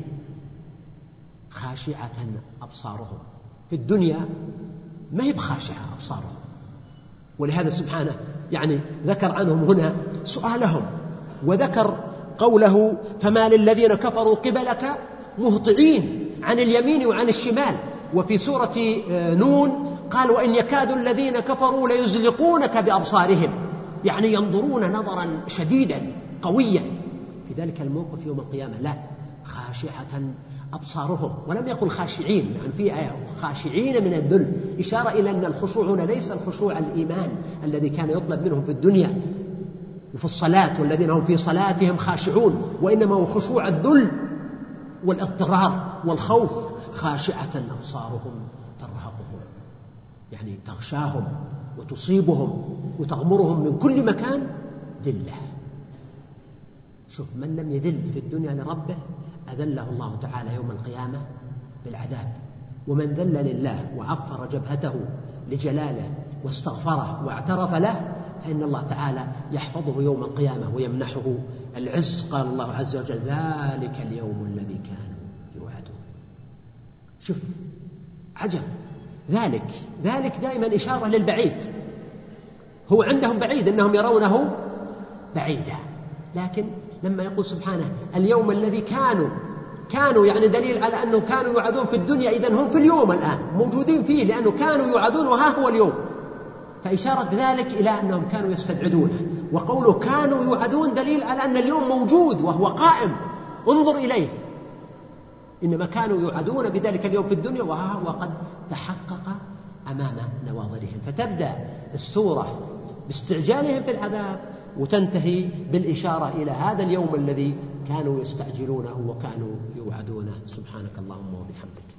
خاشعة أبصارهم، في الدنيا ما هي بخاشعة أبصارهم. ولهذا سبحانه يعني ذكر عنهم هنا سؤالهم، وذكر قوله فما للذين كفروا قبلك مهطعين عن اليمين وعن الشمال. وفي سورة نون قال وإن يكاد الذين كفروا ليزلقونك بأبصارهم، يعني ينظرون نظرا شديدا قويا. في ذلك الموقف يوم القيامة لا، خاشعة أبصارهم، ولم يقل خاشعين، يعني في آية خاشعين من الذل، إشارة إلى أن الخشوع هنا ليس الخشوع الإيمان الذي كان يطلب منهم في الدنيا وفي الصلاة والذين هم في صلاتهم خاشعون، وإنما هو خشوع الذل والاضطرار والخوف. خاشعة أبصارهم ترهقهم، يعني تغشاهم وتصيبهم وتغمرهم من كل مكان ذلة. شوف، من لم يذل في الدنيا لربه أذله الله تعالى يوم القيامة بالعذاب، ومن ذل لله وعفر جبهته لجلاله واستغفره واعترف له فإن الله تعالى يحفظه يوم القيامة ويمنحه العز. قال الله عز وجل ذلك اليوم الذي كانوا يوعدون. شوف عجب، ذلك ذلك دائما إشارة للبعيد، هو عندهم بعيد أنهم يرونه بعيدا، لكن لما يقول سبحانه اليوم الذي كانوا كانوا يعني دليل على أنه كانوا يوعدون في الدنيا، إذن هم في اليوم الآن موجودين فيه، لأنه كانوا يوعدون وها هو اليوم. فإشارة ذلك إلى أنهم كانوا يستبعدونه، وقوله كانوا يوعدون دليل على أن اليوم موجود وهو قائم، انظر إليه. إنما كانوا يوعدون بذلك اليوم في الدنيا وها هو قد تحقق أمام نواظرهم، فتبدأ السورة باستعجالهم في العذاب وتنتهي بالإشارة إلى هذا اليوم الذي كانوا يستعجلونه وكانوا يوعدونه. سبحانك اللهم وبحمدك.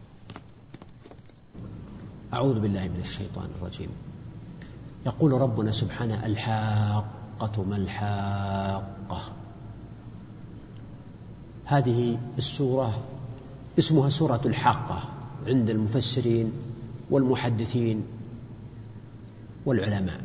أعوذ بالله من الشيطان الرجيم. يقول ربنا سبحانه: الحاقة ما الحاقة. هذه السورة اسمها سورة الحاقة عند المفسرين والمحدثين والعلماء.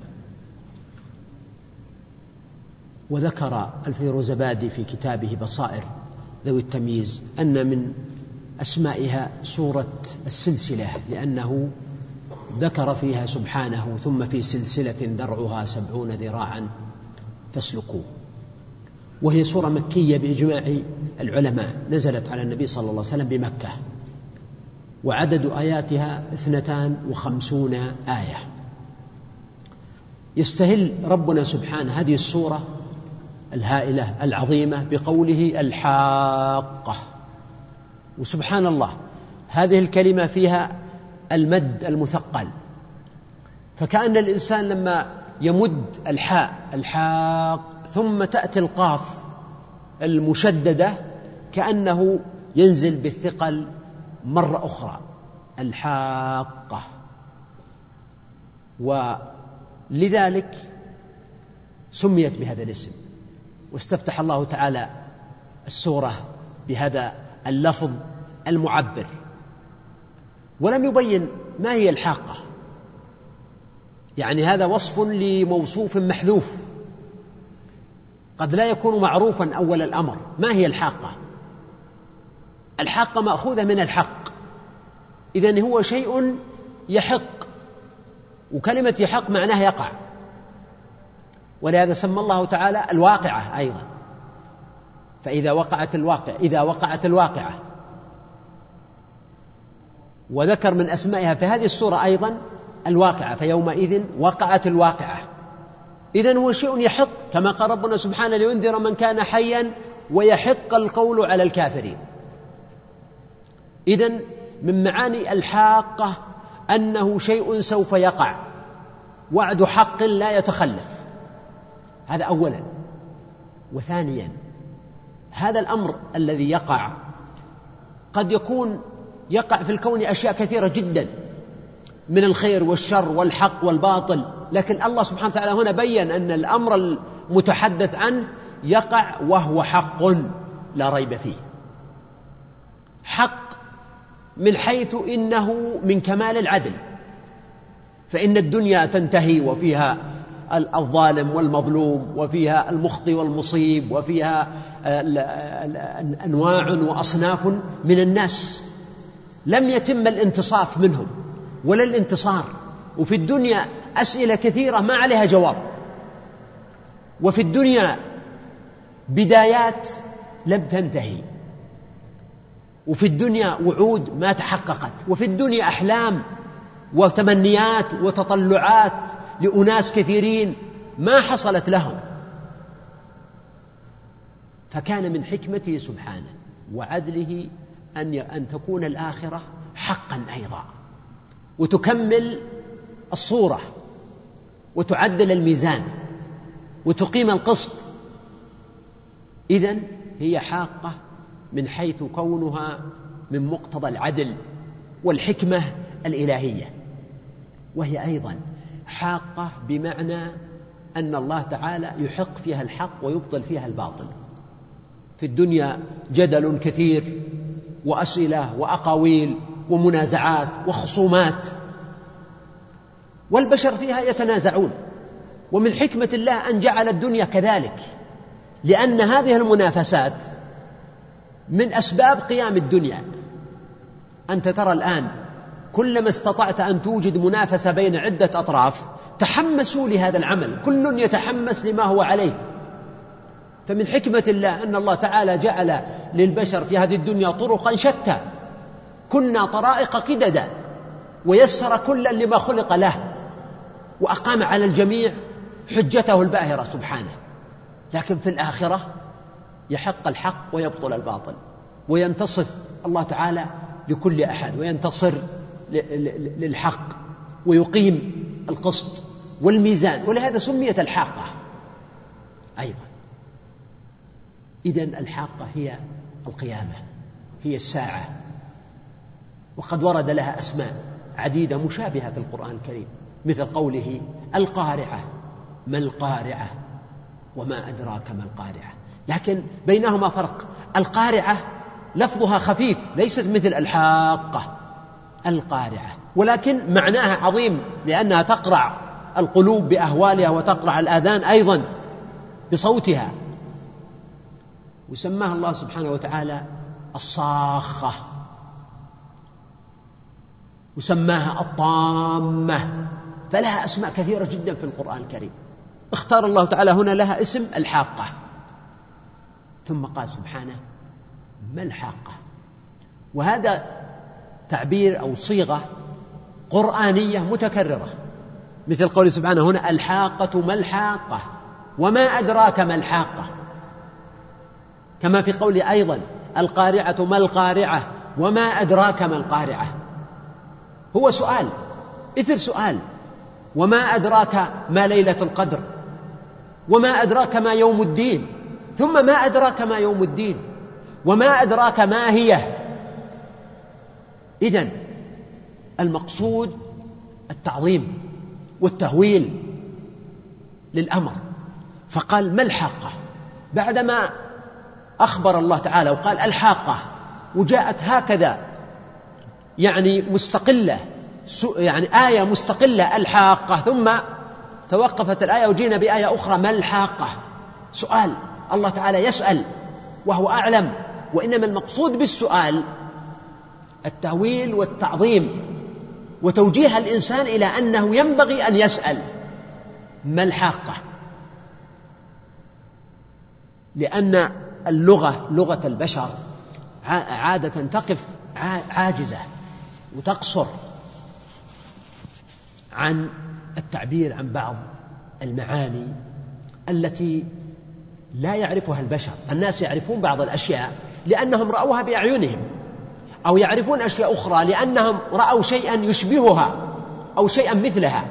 وذكر الفيروزبادي في كتابه بصائر ذوي التمييز أن من أسمائها سورة السلسلة، لأنه ذكر فيها سبحانه: ثم في سلسلة ذرعها سبعون ذراعا فاسلكوه. وهي سورة مكية بإجماع العلماء، نزلت على النبي صلى الله عليه وسلم بمكة، وعدد آياتها اثنتان وخمسون آية. يستهل ربنا سبحانه هذه السورة الهائلة العظيمة بقوله الحاقة. وسبحان الله، هذه الكلمة فيها المد المثقل، فكأن الإنسان لما يمد الحاء الحاق ثم تأتي القاف المشددة كأنه ينزل بالثقل مرة أخرى، الحاقة. ولذلك سميت بهذا الاسم، واستفتح الله تعالى السورة بهذا اللفظ المعبر، ولم يبين ما هي الحاقة، يعني هذا وصف لموصوف محذوف قد لا يكون معروفا أول الأمر. ما هي الحاقة؟ الحاقة مأخوذة من الحق، إذن هو شيء يحق، وكلمة يحق معناها يقع، ولهذا سمى الله تعالى الواقعة أيضا. فإذا وقعت الواقع إذا وقعت الواقعة. وذكر من أسمائها في هذه السورة أيضا الواقعة، فيومئذ وقعت الواقعة. إذن هو شيء يحق، كما قال ربنا سبحانه: لينذر من كان حيا ويحق القول على الكافرين. إذن من معاني الحاقة أنه شيء سوف يقع، وعد حق لا يتخلف، هذا أولا. وثانيا، هذا الأمر الذي يقع قد يكون يقع في الكون أشياء كثيرة جدا من الخير والشر والحق والباطل، لكن الله سبحانه وتعالى هنا بيّن أن الأمر المتحدث عنه يقع وهو حق لا ريب فيه. حق من حيث إنه من كمال العدل، فإن الدنيا تنتهي وفيها الظالم والمظلوم، وفيها المخطئ والمصيب، وفيها أنواع وأصناف من الناس لم يتم الانتصاف منهم ولا الانتصار، وفي الدنيا أسئلة كثيرة ما عليها جواب، وفي الدنيا بدايات لم تنتهي، وفي الدنيا وعود ما تحققت، وفي الدنيا أحلام وتمنيات وتطلعات لأناس كثيرين ما حصلت لهم. فكان من حكمته سبحانه وعدله أن أن تكون الآخرة حقا أيضا، وتكمل الصورة وتعدل الميزان وتقيم القسط. إذن هي حاقة من حيث كونها من مقتضى العدل والحكمة الإلهية، وهي أيضا حاقة بمعنى أن الله تعالى يحق فيها الحق ويبطل فيها الباطل. في الدنيا جدل كثير وأسئلة وأقاويل ومنازعات وخصومات، والبشر فيها يتنازعون، ومن حكمة الله أن جعل الدنيا كذلك، لأن هذه المنافسات من أسباب قيام الدنيا. أنت ترى الآن كلما استطعت أن توجد منافسة بين عدة أطراف تحمسوا لهذا العمل، كل يتحمس لما هو عليه. فمن حكمة الله أن الله تعالى جعل للبشر في هذه الدنيا طرقا شتى، كنا طرائق قددا، ويسر كلا لما خلق له، وأقام على الجميع حجته الباهرة سبحانه. لكن في الآخرة يحق الحق ويبطل الباطل، وينتصف الله تعالى لكل أحد وينتصر للحق. ويقيم القسط والميزان، ولهذا سميت الحاقة أيضا. إذن الحاقة هي القيامة، هي الساعة، وقد ورد لها أسماء عديدة مشابهة في القرآن الكريم، مثل قوله القارعة، ما القارعة وما أدراك ما القارعة، لكن بينهما فرق. القارعة لفظها خفيف، ليست مثل الحاقة، القارعة، ولكن معناها عظيم، لأنها تقرع القلوب بأهوالها وتقرع الآذان أيضا بصوتها. وسماها الله سبحانه وتعالى الصاخة، وسماها الطامة، فلها أسماء كثيرة جدا في القرآن الكريم. اختار الله تعالى هنا لها اسم الحاقة، ثم قال سبحانه ما الحاقة. وهذا تعبير أو صيغة قرآنية متكررة، مثل قول سبحانه هنا الحاقة ما الحاقة وما أدراك ما الحاقة، كما في قوله أيضا القارعة ما القارعة وما أدراك ما القارعة. هو سؤال إثر سؤال، وما أدراك ما ليلة القدر، وما أدراك ما يوم الدين، ثم ما أدراك ما يوم الدين، وما أدراك ما هي. إذن المقصود التعظيم والتهويل للأمر. فقال ما الحاقة بعدما أخبر الله تعالى وقال الحاقة، وجاءت هكذا يعني مستقلة، يعني آية مستقلة الحاقة، ثم توقفت الآية وجينا بآية أخرى ما الحاقة. سؤال، الله تعالى يسأل وهو أعلم، وإنما المقصود بالسؤال التهويل والتعظيم وتوجيه الإنسان إلى أنه ينبغي أن يسأل ما الحاقة، لأن اللغة لغة البشر عادة تقف عاجزة وتقصر عن التعبير عن بعض المعاني التي لا يعرفها البشر. الناس يعرفون بعض الأشياء لأنهم رأوها بأعينهم، أو يعرفون أشياء أخرى لأنهم رأوا شيئا يشبهها أو شيئا مثلها،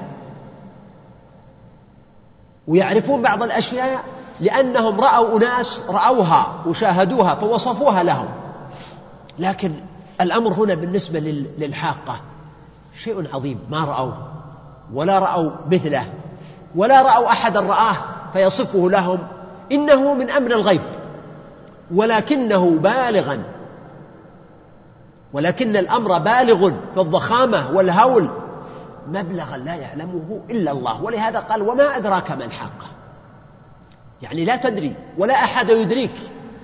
ويعرفون بعض الأشياء لأنهم رأوا أناس رأوها وشاهدوها فوصفوها لهم. لكن الأمر هنا بالنسبة للحاقة شيء عظيم، ما رأوه ولا رأوا مثله ولا رأوا أحدا رآه فيصفه لهم، إنه من أمر الغيب، ولكنه بالغا، ولكن الأمر بالغ في الضخامة والهول مبلغا لا يعلمه إلا الله. ولهذا قال وما أدراك ما الحاقة، يعني لا تدري ولا أحد يدريك.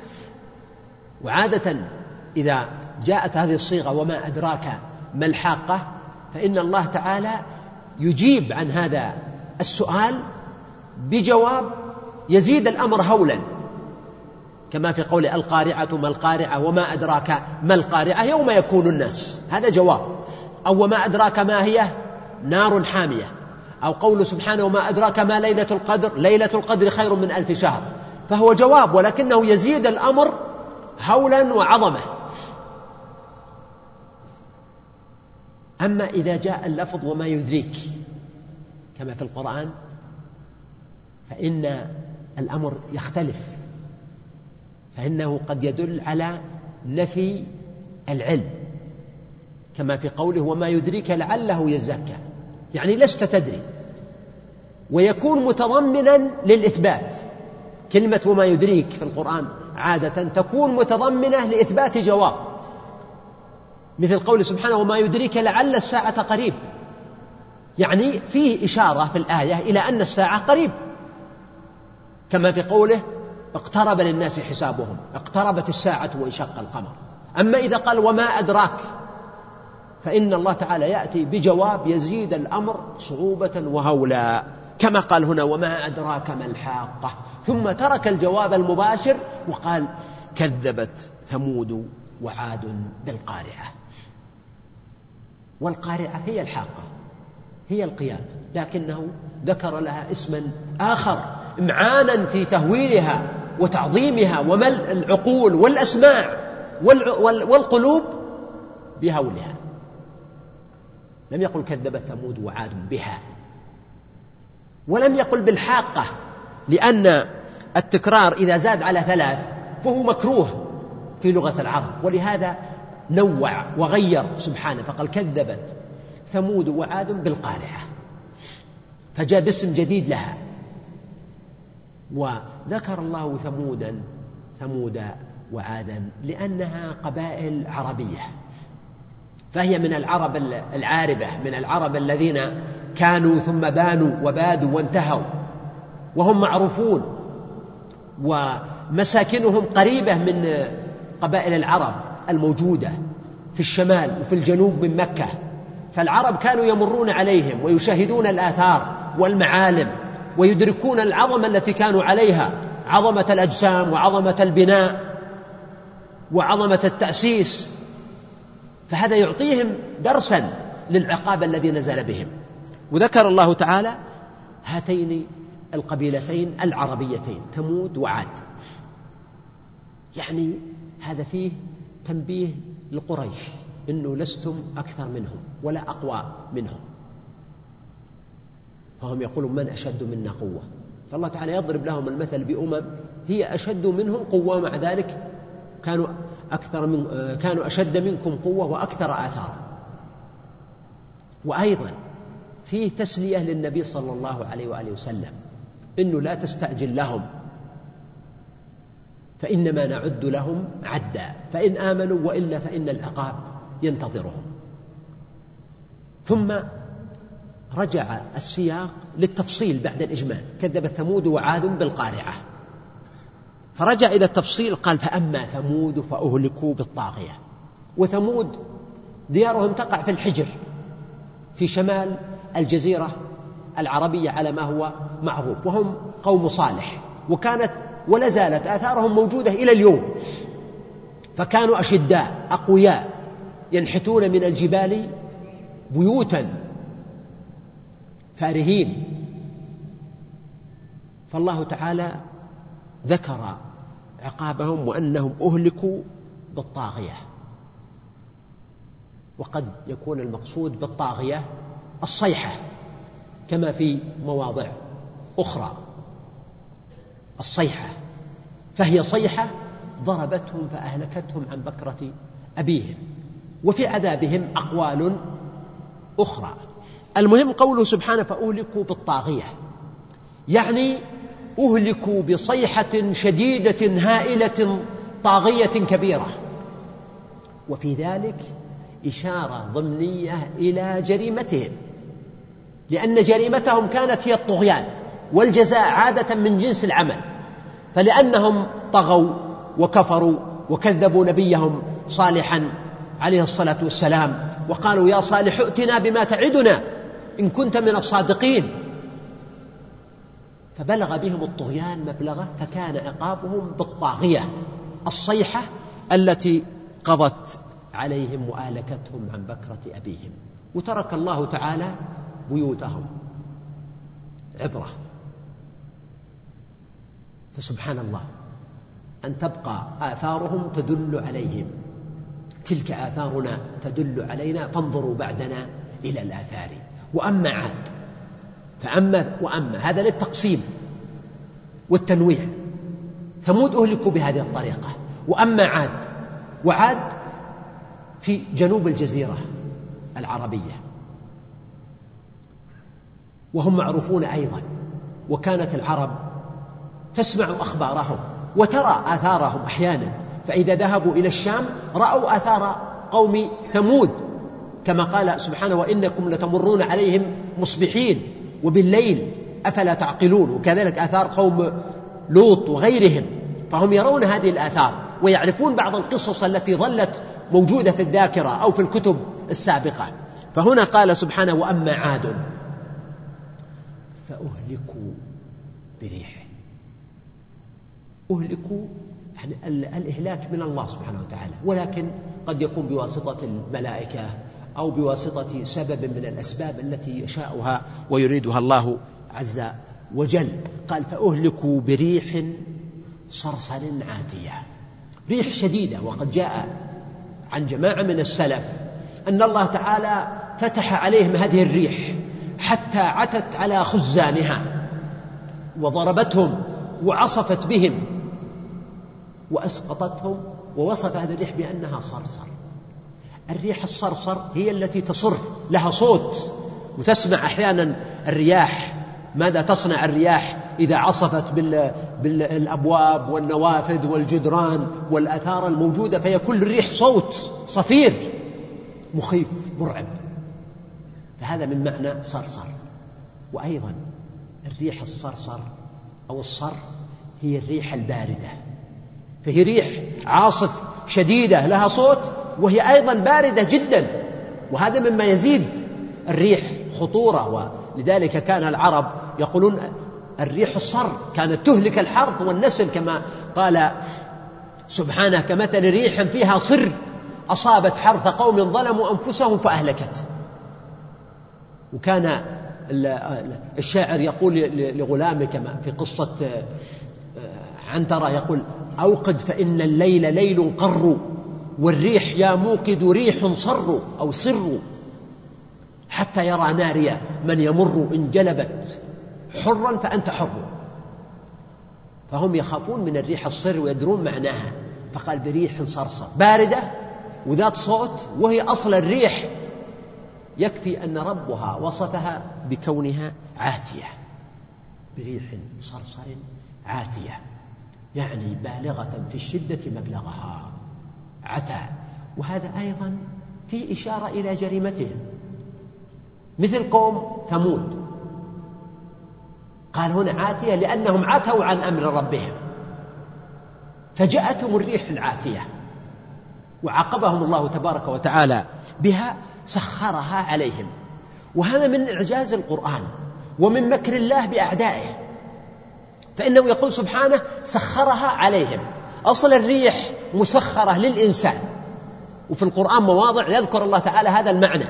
وعادة إذا جاءت هذه الصيغة وما أدراك ما الحاقة فإن الله تعالى يجيب عن هذا السؤال بجواب يزيد الأمر هولا، كما في قول القارعة ما القارعة وما أدراك ما القارعة يوم يكون الناس، هذا جواب. أو وما أدراك ما هي نار حامية، أو قول سبحانه وما أدراك ما ليلة القدر، ليلة القدر خير من ألف شهر، فهو جواب ولكنه يزيد الأمر هولا وعظمة. أما إذا جاء اللفظ وما يدريك كما في القرآن فإن الأمر يختلف، فإنه قد يدل على نفي العلم، كما في قوله وما يدريك لعله يزكى، يعني لست تدري، ويكون متضمنا للإثبات. كلمة وما يدريك في القرآن عادة تكون متضمنة لإثبات جواب، مثل قول سبحانه وما يدريك لعل الساعة قريب، يعني فيه إشارة في الآية إلى أن الساعة قريب، كما في قوله اقترب للناس حسابهم، اقتربت الساعة وانشق القمر. أما إذا قال وما أدراك فإن الله تعالى يأتي بجواب يزيد الأمر صعوبة وهولا، كما قال هنا وما أدراك ما الحاقة، ثم ترك الجواب المباشر وقال كذبت ثمود وعاد بالقارعة. والقارعة هي الحاقة، هي القيامة، لكنه ذكر لها اسما آخر إمعانا في تهويلها وتعظيمها وملء العقول والأسماع والقلوب بهولها. لم يقل كذبت ثمود وعاد بها، ولم يقل بالحاقة، لأن التكرار إذا زاد على ثلاث فهو مكروه في لغة العرب، ولهذا نوع وغير سبحانه فقال كذبت ثمود وعاد بالقارعة، فجاء باسم جديد لها. وذكر الله ثمودا ثمود وعادا لأنها قبائل عربية، فهي من العرب العاربة، من العرب الذين كانوا ثم بانوا وبادوا وانتهوا، وهم معروفون، ومساكنهم قريبة من قبائل العرب الموجودة في الشمال وفي الجنوب من مكة، فالعرب كانوا يمرون عليهم ويشاهدون الآثار والمعالم ويدركون العظمة التي كانوا عليها، عظمة الأجسام وعظمة البناء وعظمة التأسيس، فهذا يعطيهم درسا للعقاب الذي نزل بهم. وذكر الله تعالى هاتين القبيلتين العربيتين ثمود وعاد، يعني هذا فيه تنبيه لقريش إنه لستم أكثر منهم ولا أقوى منهم، فهم يقولون من أشد منا قوة، فالله تعالى يضرب لهم المثل بأمم هي أشد منهم قوة، مع ذلك كانوا أكثر من كانوا أشد منكم قوة وأكثر آثارا. وأيضا فيه تسلية للنبي صلى الله عليه وآله وسلم إنه لا تستعجل لهم، فإنما نعد لهم عدا، فإن آمنوا وإلا فإن العقاب ينتظرهم. ثم رجع السياق للتفصيل بعد الإجمال، كذبت ثمود وعاد بالقارعة، فرجع إلى التفصيل قال فأما ثمود فأهلكوا بالطاغية. وثمود ديارهم تقع في الحجر في شمال الجزيرة العربية على ما هو معروف، وهم قوم صالح، وكانت ولا زالت آثارهم موجودة إلى اليوم، فكانوا أشداء أقوياء ينحتون من الجبال بيوتا فارهين. فالله تعالى ذكر عقابهم وأنهم أهلكوا بالطاغية، وقد يكون المقصود بالطاغية الصيحة كما في مواضع أخرى، الصيحة، فهي صيحة ضربتهم فأهلكتهم عن بكرة أبيهم، وفي عذابهم أقوال أخرى. المهم قوله سبحانه فأهلكوا بالطاغية، يعني أهلكوا بصيحة شديدة هائلة طاغية كبيرة، وفي ذلك إشارة ضمنية إلى جريمتهم، لأن جريمتهم كانت هي الطغيان، والجزاء عادة من جنس العمل، فلأنهم طغوا وكفروا وكذبوا نبيهم صالحا عليه الصلاة والسلام وقالوا يا صالح ائتنا بما تعدنا إن كنت من الصادقين، فبلغ بهم الطغيان مبلغه، فكان عقابهم بالطاغية الصيحة التي قضت عليهم وآلكتهم عن بكرة أبيهم. وترك الله تعالى بيوتهم عبرة، فسبحان الله أن تبقى آثارهم تدل عليهم، تلك آثارنا تدل علينا فانظروا بعدنا إلى الآثار. وأما عاد فأما وأما هذا للتقسيم والتنويع، ثمود أهلكوا بهذه الطريقة، وأما عاد، وعاد في جنوب الجزيرة العربية، وهم معروفون أيضا، وكانت العرب تسمع أخبارهم وترى آثارهم أحيانا، فإذا ذهبوا إلى الشام رأوا آثار قوم ثمود، كما قال سبحانه وإنكم لتمرون عليهم مصبحين وبالليل أفلا تعقلون، وكذلك آثار قوم لوط وغيرهم، فهم يرون هذه الآثار ويعرفون بعض القصص التي ظلت موجودة في الذاكرة أو في الكتب السابقة. فهنا قال سبحانه وأما عاد فأهلكوا بريح. أهلكوا يعني الإهلاك من الله سبحانه وتعالى، ولكن قد يكون بواسطة الملائكة أو بواسطة سبب من الأسباب التي يشاءها ويريدها الله عز وجل. قال فأهلكوا بريح صرصر عاتية، ريح شديدة. وقد جاء عن جماعة من السلف أن الله تعالى فتح عليهم هذه الريح حتى عتت على خزانها وضربتهم وعصفت بهم وأسقطتهم. ووصف هذه الريح بأنها صرصر. الريح الصرصر هي التي تصر، لها صوت، وتسمع أحيانا الرياح. ماذا تصنع الرياح إذا عصفت بالأبواب والنوافذ والجدران والأثار الموجودة؟ فهي كل الريح صوت صفير مخيف مرعب. فهذا من معنى صرصر. وأيضا الريح الصرصر أو الصر هي الريح الباردة، فهي ريح عاصف شديدة لها صوت وهي أيضا باردة جدا، وهذا مما يزيد الريح خطورة. ولذلك كان العرب يقولون الريح الصر كانت تهلك الحرث والنسل، كما قال سبحانه: كمثل ريح فيها صر أصابت حرث قوم ظلموا أنفسهم فأهلكت. وكان الشاعر يقول لغلامه كما في قصة عنترة، يقول: أوقد فإن الليل ليل قر والريح يا موقد ريح صر أو صر حتى يرى ناريا من يمر إن جلبت حرا فأنت حر. فهم يخافون من الريح الصر ويدرون معناها، فقال بريح صرصر باردة وذات صوت، وهي أصل الريح يكفي أن ربها وصفها بكونها عاتية، بريح صرصر عاتية، يعني بالغة في الشدة مبلغها، عتى. وهذا أيضا في إشارة إلى جريمتهم، مثل قوم ثمود. قال هنا عاتية لأنهم عتوا عن أمر ربهم فجاءتهم الريح العاتية، وعاقبهم الله تبارك وتعالى بها، سخرها عليهم. وهذا من إعجاز القرآن ومن مكر الله بأعدائه، فإنه يقول سبحانه: سخرها عليهم. أصل الريح مسخرة للإنسان، وفي القرآن مواضع يذكر الله تعالى هذا المعنى.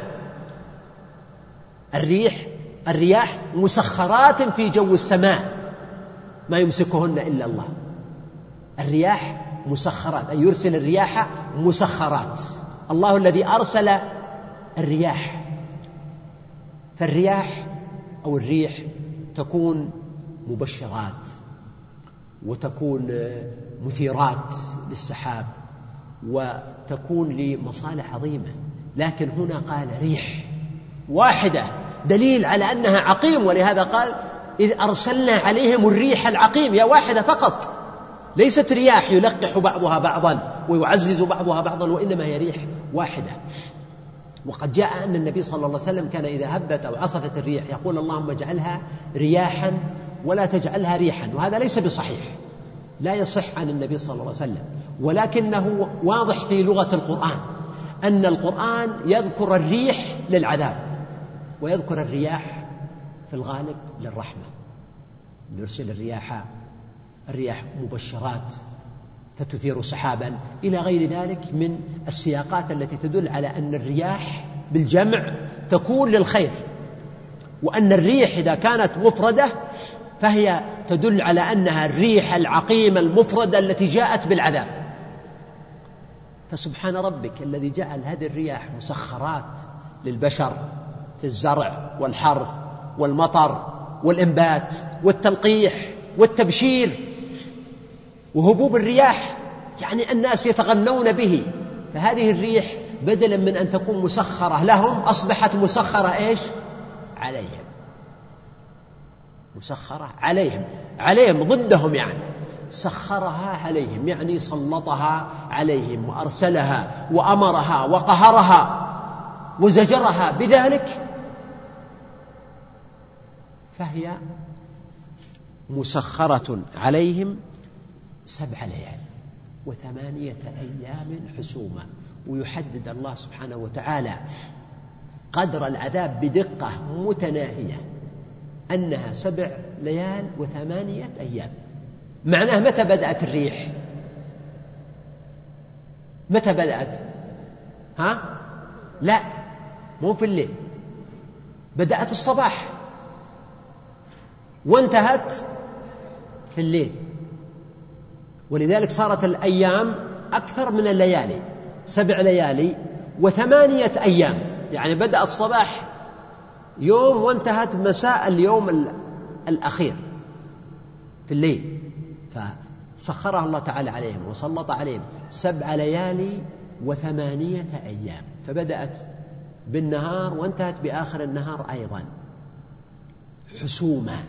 الريح الرياح مسخرات في جو السماء ما يمسكهن إلا الله. الرياح مسخرات، أي يرسل الرياح مسخرات، الله الذي أرسل الرياح. فالرياح أو الريح تكون مبشرات وتكون مثيرات للسحاب وتكون لمصالح عظيمة، لكن هنا قال ريح واحدة دليل على أنها عقيم، ولهذا قال: إذ أرسلنا عليهم الريح العقيم، يا واحدة فقط، ليست رياح يلقح بعضها بعضا ويعزز بعضها بعضا، وإنما هي ريح واحدة. وقد جاء أن النبي صلى الله عليه وسلم كان إذا هبت أو عصفت الريح يقول: اللهم اجعلها رياحا ولا تجعلها ريحا. وهذا ليس بصحيح، لا يصح عن النبي صلى الله عليه وسلم، ولكنه واضح في لغة القرآن أن القرآن يذكر الريح للعذاب ويذكر الرياح في الغالب للرحمة. نرسل الرياح الرياح مبشرات فتثير سحابا إلى غير ذلك من السياقات التي تدل على أن الرياح بالجمع تكون للخير، وأن الريح إذا كانت مفردة فهي تدل على أنها الريح العقيمة المفردة التي جاءت بالعذاب. فسبحان ربك الذي جعل هذه الرياح مسخرات للبشر في الزرع والحرث والمطر والإنبات والتلقيح والتبشير وهبوب الرياح، يعني الناس يتغنون به. فهذه الريح بدلا من أن تكون مسخرة لهم أصبحت مسخرة إيش؟ عليهم، مسخرة عليهم، عليهم ضدهم، يعني سخرها عليهم، يعني سلطها عليهم وأرسلها وأمرها وقهرها وزجرها بذلك، فهي مسخرة عليهم سبع ليال وثمانية أيام حسوما. ويحدد الله سبحانه وتعالى قدر العذاب بدقة متناهية أنها سبع ليال وثمانية أيام. معناه متى بدأت الريح؟ متى بدأت؟ ها؟ لا، مو في الليل، بدأت الصباح وانتهت في الليل، ولذلك صارت الأيام أكثر من الليالي، سبع ليالي وثمانية أيام. يعني بدأت صباح يوم وانتهت مساء اليوم الأخير في الليل، فسخرها الله تعالى عليهم وسلط عليهم سبع ليالي وثمانية أيام، فبدأت بالنهار وانتهت بآخر النهار أيضا حسوما،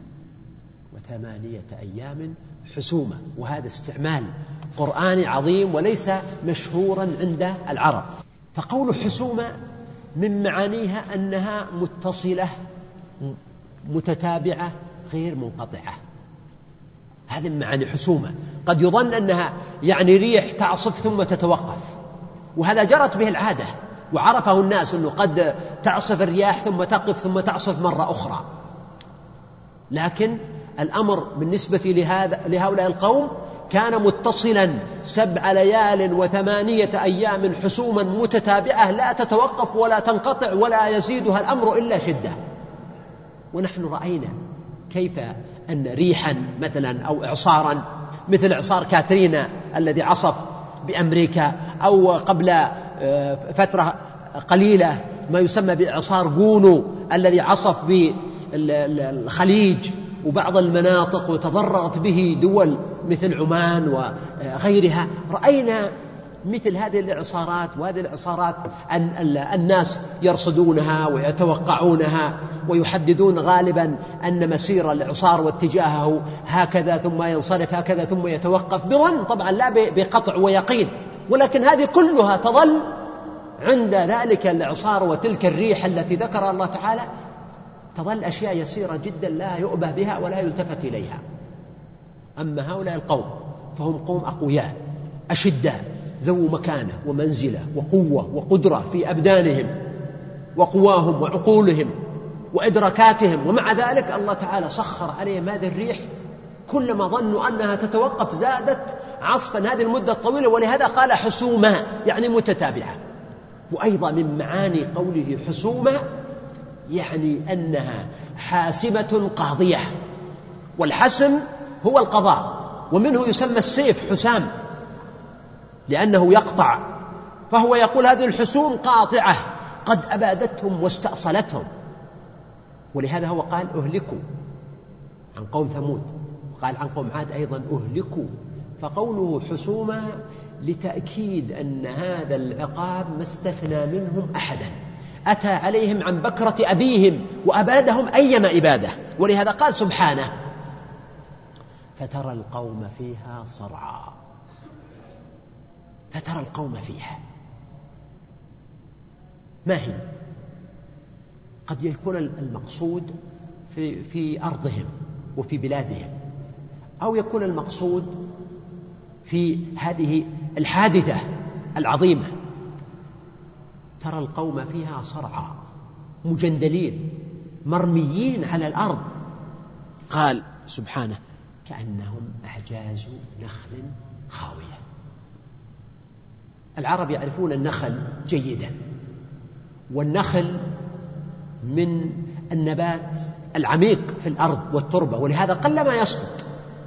وثمانية أيام حسوما. وهذا استعمال قرآني عظيم وليس مشهورا عند العرب. فقول حسوما من معانيها أنها متصلة متتابعة غير منقطعة، هذا من معاني حسوما. قد يظن أنها يعني ريح تعصف ثم تتوقف، وهذا جرت به العادة وعرفه الناس أنه قد تعصف الرياح ثم تقف ثم تعصف مرة أخرى، لكن الأمر بالنسبة لهذا لهؤلاء القوم كان متصلا سبع ليال وثمانية أيام حسوما متتابعة لا تتوقف ولا تنقطع ولا يزيدها الأمر إلا شدة. ونحن رأينا كيف أن ريحا مثلا أو إعصارا مثل إعصار كاترينا الذي عصف بأمريكا، أو قبل فترة قليلة ما يسمى بإعصار جونو الذي عصف بالخليج وبعض المناطق وتضررت به دول مثل عمان وغيرها. رأينا مثل هذه الإعصارات، وهذه الإعصارات أن الناس يرصدونها ويتوقعونها ويحددون غالبا أن مسير الإعصار واتجاهه هكذا ثم ينصرف هكذا ثم يتوقف، بظن طبعا لا بقطع ويقين، ولكن هذه كلها تظل عند ذلك الإعصار وتلك الريح التي ذكرها الله تعالى تظل أشياء يسيرة جدا لا يؤبه بها ولا يلتفت إليها. أما هؤلاء القوم فهم قوم أقوياء أشداء ذو مكانة ومنزلة وقوة وقدرة في أبدانهم وقواهم وعقولهم وإدراكاتهم، ومع ذلك الله تعالى سخر عليهم هذه الريح كلما ظنوا أنها تتوقف زادت عصفا هذه المدة الطويلة، ولهذا قال حسوما يعني متتابعة. وأيضا من معاني قوله حسوما يعني أنها حاسمة قاضية، والحسم هو القضاء، ومنه يسمى السيف حسام لأنه يقطع، فهو يقول هذه الحسوم قاطعة قد أبادتهم واستأصلتهم. ولهذا هو قال أهلكوا عن قوم ثمود، وقال عن قوم عاد أيضا أهلكوا. فقوله حسوما لتأكيد أن هذا العقاب ما استثنى منهم أحدا، أتى عليهم عن بكرة أبيهم وأبادهم أيما إبادة. ولهذا قال سبحانه فترى القوم فيها صرعى، فترى القوم فيها ما هي؟ قد يكون المقصود في, في أرضهم وفي بلادهم، أو يكون المقصود في هذه الحادثة العظيمة. ترى القوم فيها صرعى مجندلين مرميين على الأرض. قال سبحانه كأنهم أعجاز نخل خاوية. العرب يعرفون النخل جيدا، والنخل من النبات العميق في الأرض والتربة، ولهذا قلما يسقط.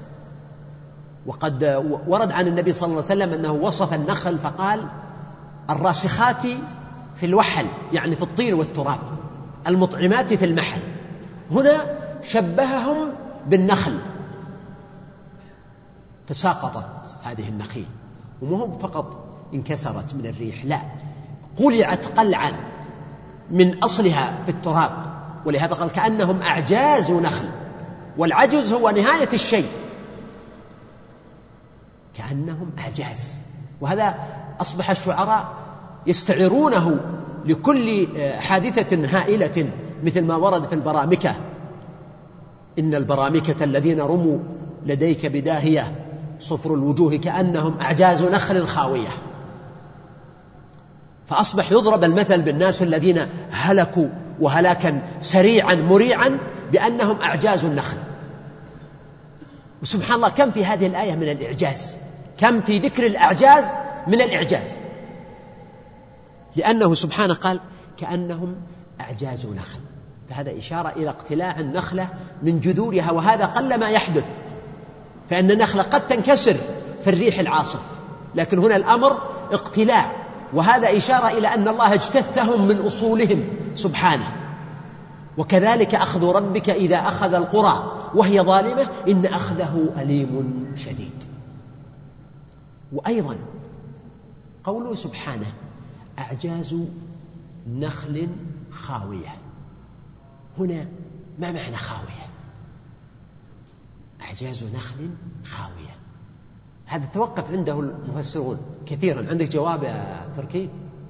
وقد ورد عن النبي صلى الله عليه وسلم أنه وصف النخل فقال الراسخات في الوحل يعني في الطين والتراب، المطعمات في المحل. هنا شبههم بالنخل، تساقطت هذه النخيل وما هم فقط انكسرت من الريح، لا قلعت قلعا من أصلها في التراب. ولهذا قال كأنهم أعجاز نخل، والعجز هو نهاية الشيء، كأنهم أعجاز. وهذا أصبح الشعراء يستعيرونه لكل حادثة هائلة، مثل ما ورد في البرامكة إن البرامكة الذين رموا لديك بداهية صفر الوجوه كأنهم أعجاز نخل خاوية. فأصبح يضرب المثل بالناس الذين هلكوا وهلاكا سريعا مريعا بأنهم أعجاز النخل. وسبحان الله كم في هذه الآية من الإعجاز، كم في ذكر الأعجاز من الإعجاز، لأنه سبحانه قال كأنهم أعجاز نخل، فهذا إشارة إلى اقتلاع النخلة من جذورها، وهذا قل ما يحدث، فإن النخلة قد تنكسر في الريح العاصف، لكن هنا الأمر اقتلاع وهذا إشارة إلى أن الله اجتثهم من أصولهم سبحانه. وكذلك أخذ ربك إذا أخذ القرى وهي ظالمة إن أخذه أليم شديد. وأيضا قوله سبحانه أعجاز نخل خاوية، هنا ما معنى خاوية؟ أعجاز نخل خاوية، هذا توقف عنده المفسرون كثيرا. عندك جواب يا تركي؟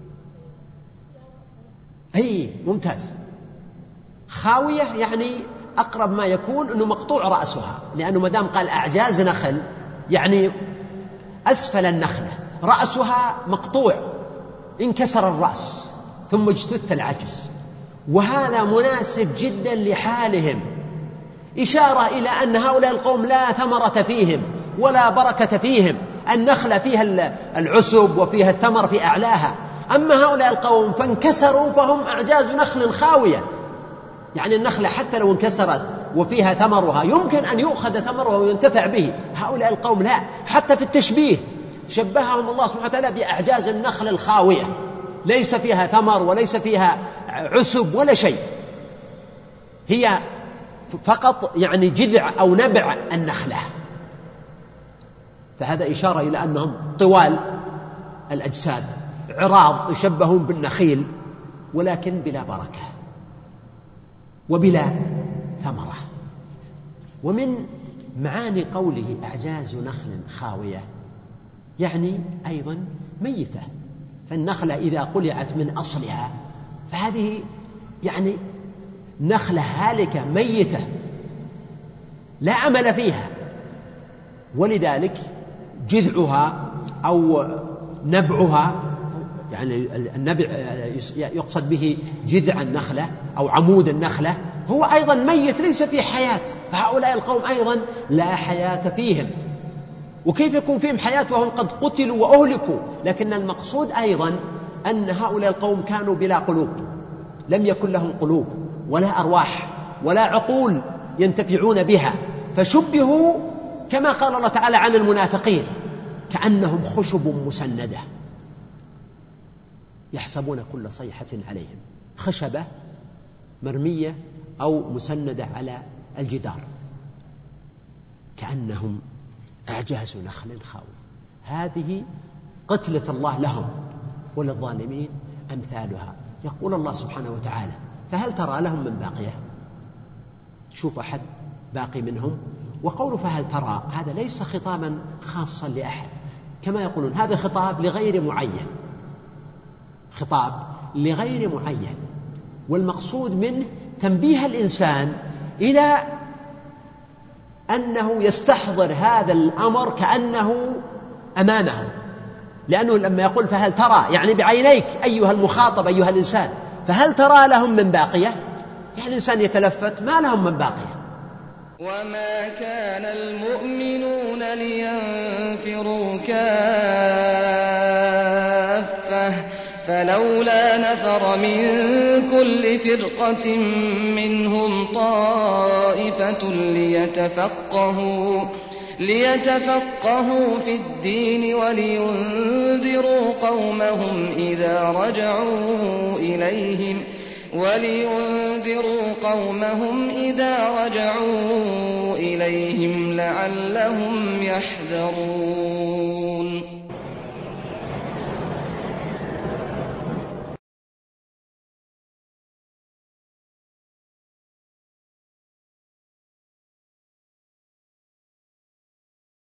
أي ممتاز. خاوية يعني أقرب ما يكون أنه مقطوع رأسها، لأنه مدام قال أعجاز نخل يعني أسفل النخلة رأسها مقطوع، انكسر الرأس ثم اجتث العجز. وهذا مناسب جدا لحالهم، إشارة إلى أن هؤلاء القوم لا ثمرة فيهم ولا بركة فيهم. النخلة فيها العسب وفيها الثمر في أعلاها، أما هؤلاء القوم فانكسروا فهم أعجاز نخل خاوية. يعني النخلة حتى لو انكسرت وفيها ثمرها يمكن أن يؤخذ ثمرها وينتفع به، هؤلاء القوم لا. حتى في التشبيه شبههم الله سبحانه وتعالى بأعجاز النخل الخاوية، ليس فيها ثمر وليس فيها عسب ولا شيء، هي فقط يعني جذع أو نبع النخلة. فهذا إشارة إلى أنهم طوال الأجساد، عراض يشبهون بالنخيل ولكن بلا بركة وبلا ثمرة. ومن معاني قوله أعجاز نخل خاوية يعني أيضا ميتة. فالنخلة إذا قلعت من أصلها فهذه يعني نخلة هالكة ميتة لا أمل فيها، ولذلك جذعها أو نبعها، يعني النبع يقصد به جذع النخلة أو عمود النخلة، هو أيضا ميت ليس فيه حياة. فهؤلاء القوم أيضا لا حياة فيهم. وكيف يكون فيهم حياة وهم قد قتلوا وأهلكوا؟ لكن المقصود أيضا أن هؤلاء القوم كانوا بلا قلوب، لم يكن لهم قلوب ولا أرواح ولا عقول ينتفعون بها، فشبهوا كما قال الله تعالى عن المنافقين كأنهم خشب مسندة يحسبون كل صيحة عليهم، خشبة مرمية أو مسندة على الجدار، كأنهم أعجاز نخل خاوية. هذه قتلة الله لهم، وللظالمين أمثالها. يقول الله سبحانه وتعالى فهل ترى لهم من باقية؟ تشوف أحد باقي منهم؟ وقوله فهل ترى هذا ليس خطابا خاصا لأحد، كما يقولون هذا خطاب لغير معين، خطاب لغير معين، والمقصود منه تنبيه الإنسان إلى أنه يستحضر هذا الأمر كأنه أمامه. لأنه لما يقول فهل ترى يعني بعينيك أيها المخاطب أيها الإنسان، فهل ترى لهم من باقية؟ يعني الإنسان يتلفت ما لهم من باقية. وما كان المؤمنون لينفروا كافة فلولا نفر من كل فرقة منهم طائفة ليتفقهوا ليتفقهوا في الدين ولينذروا قومهم إذا رجعوا إليهم ولينذروا قومهم إذا رجعوا إليهم لعلهم يحذرون.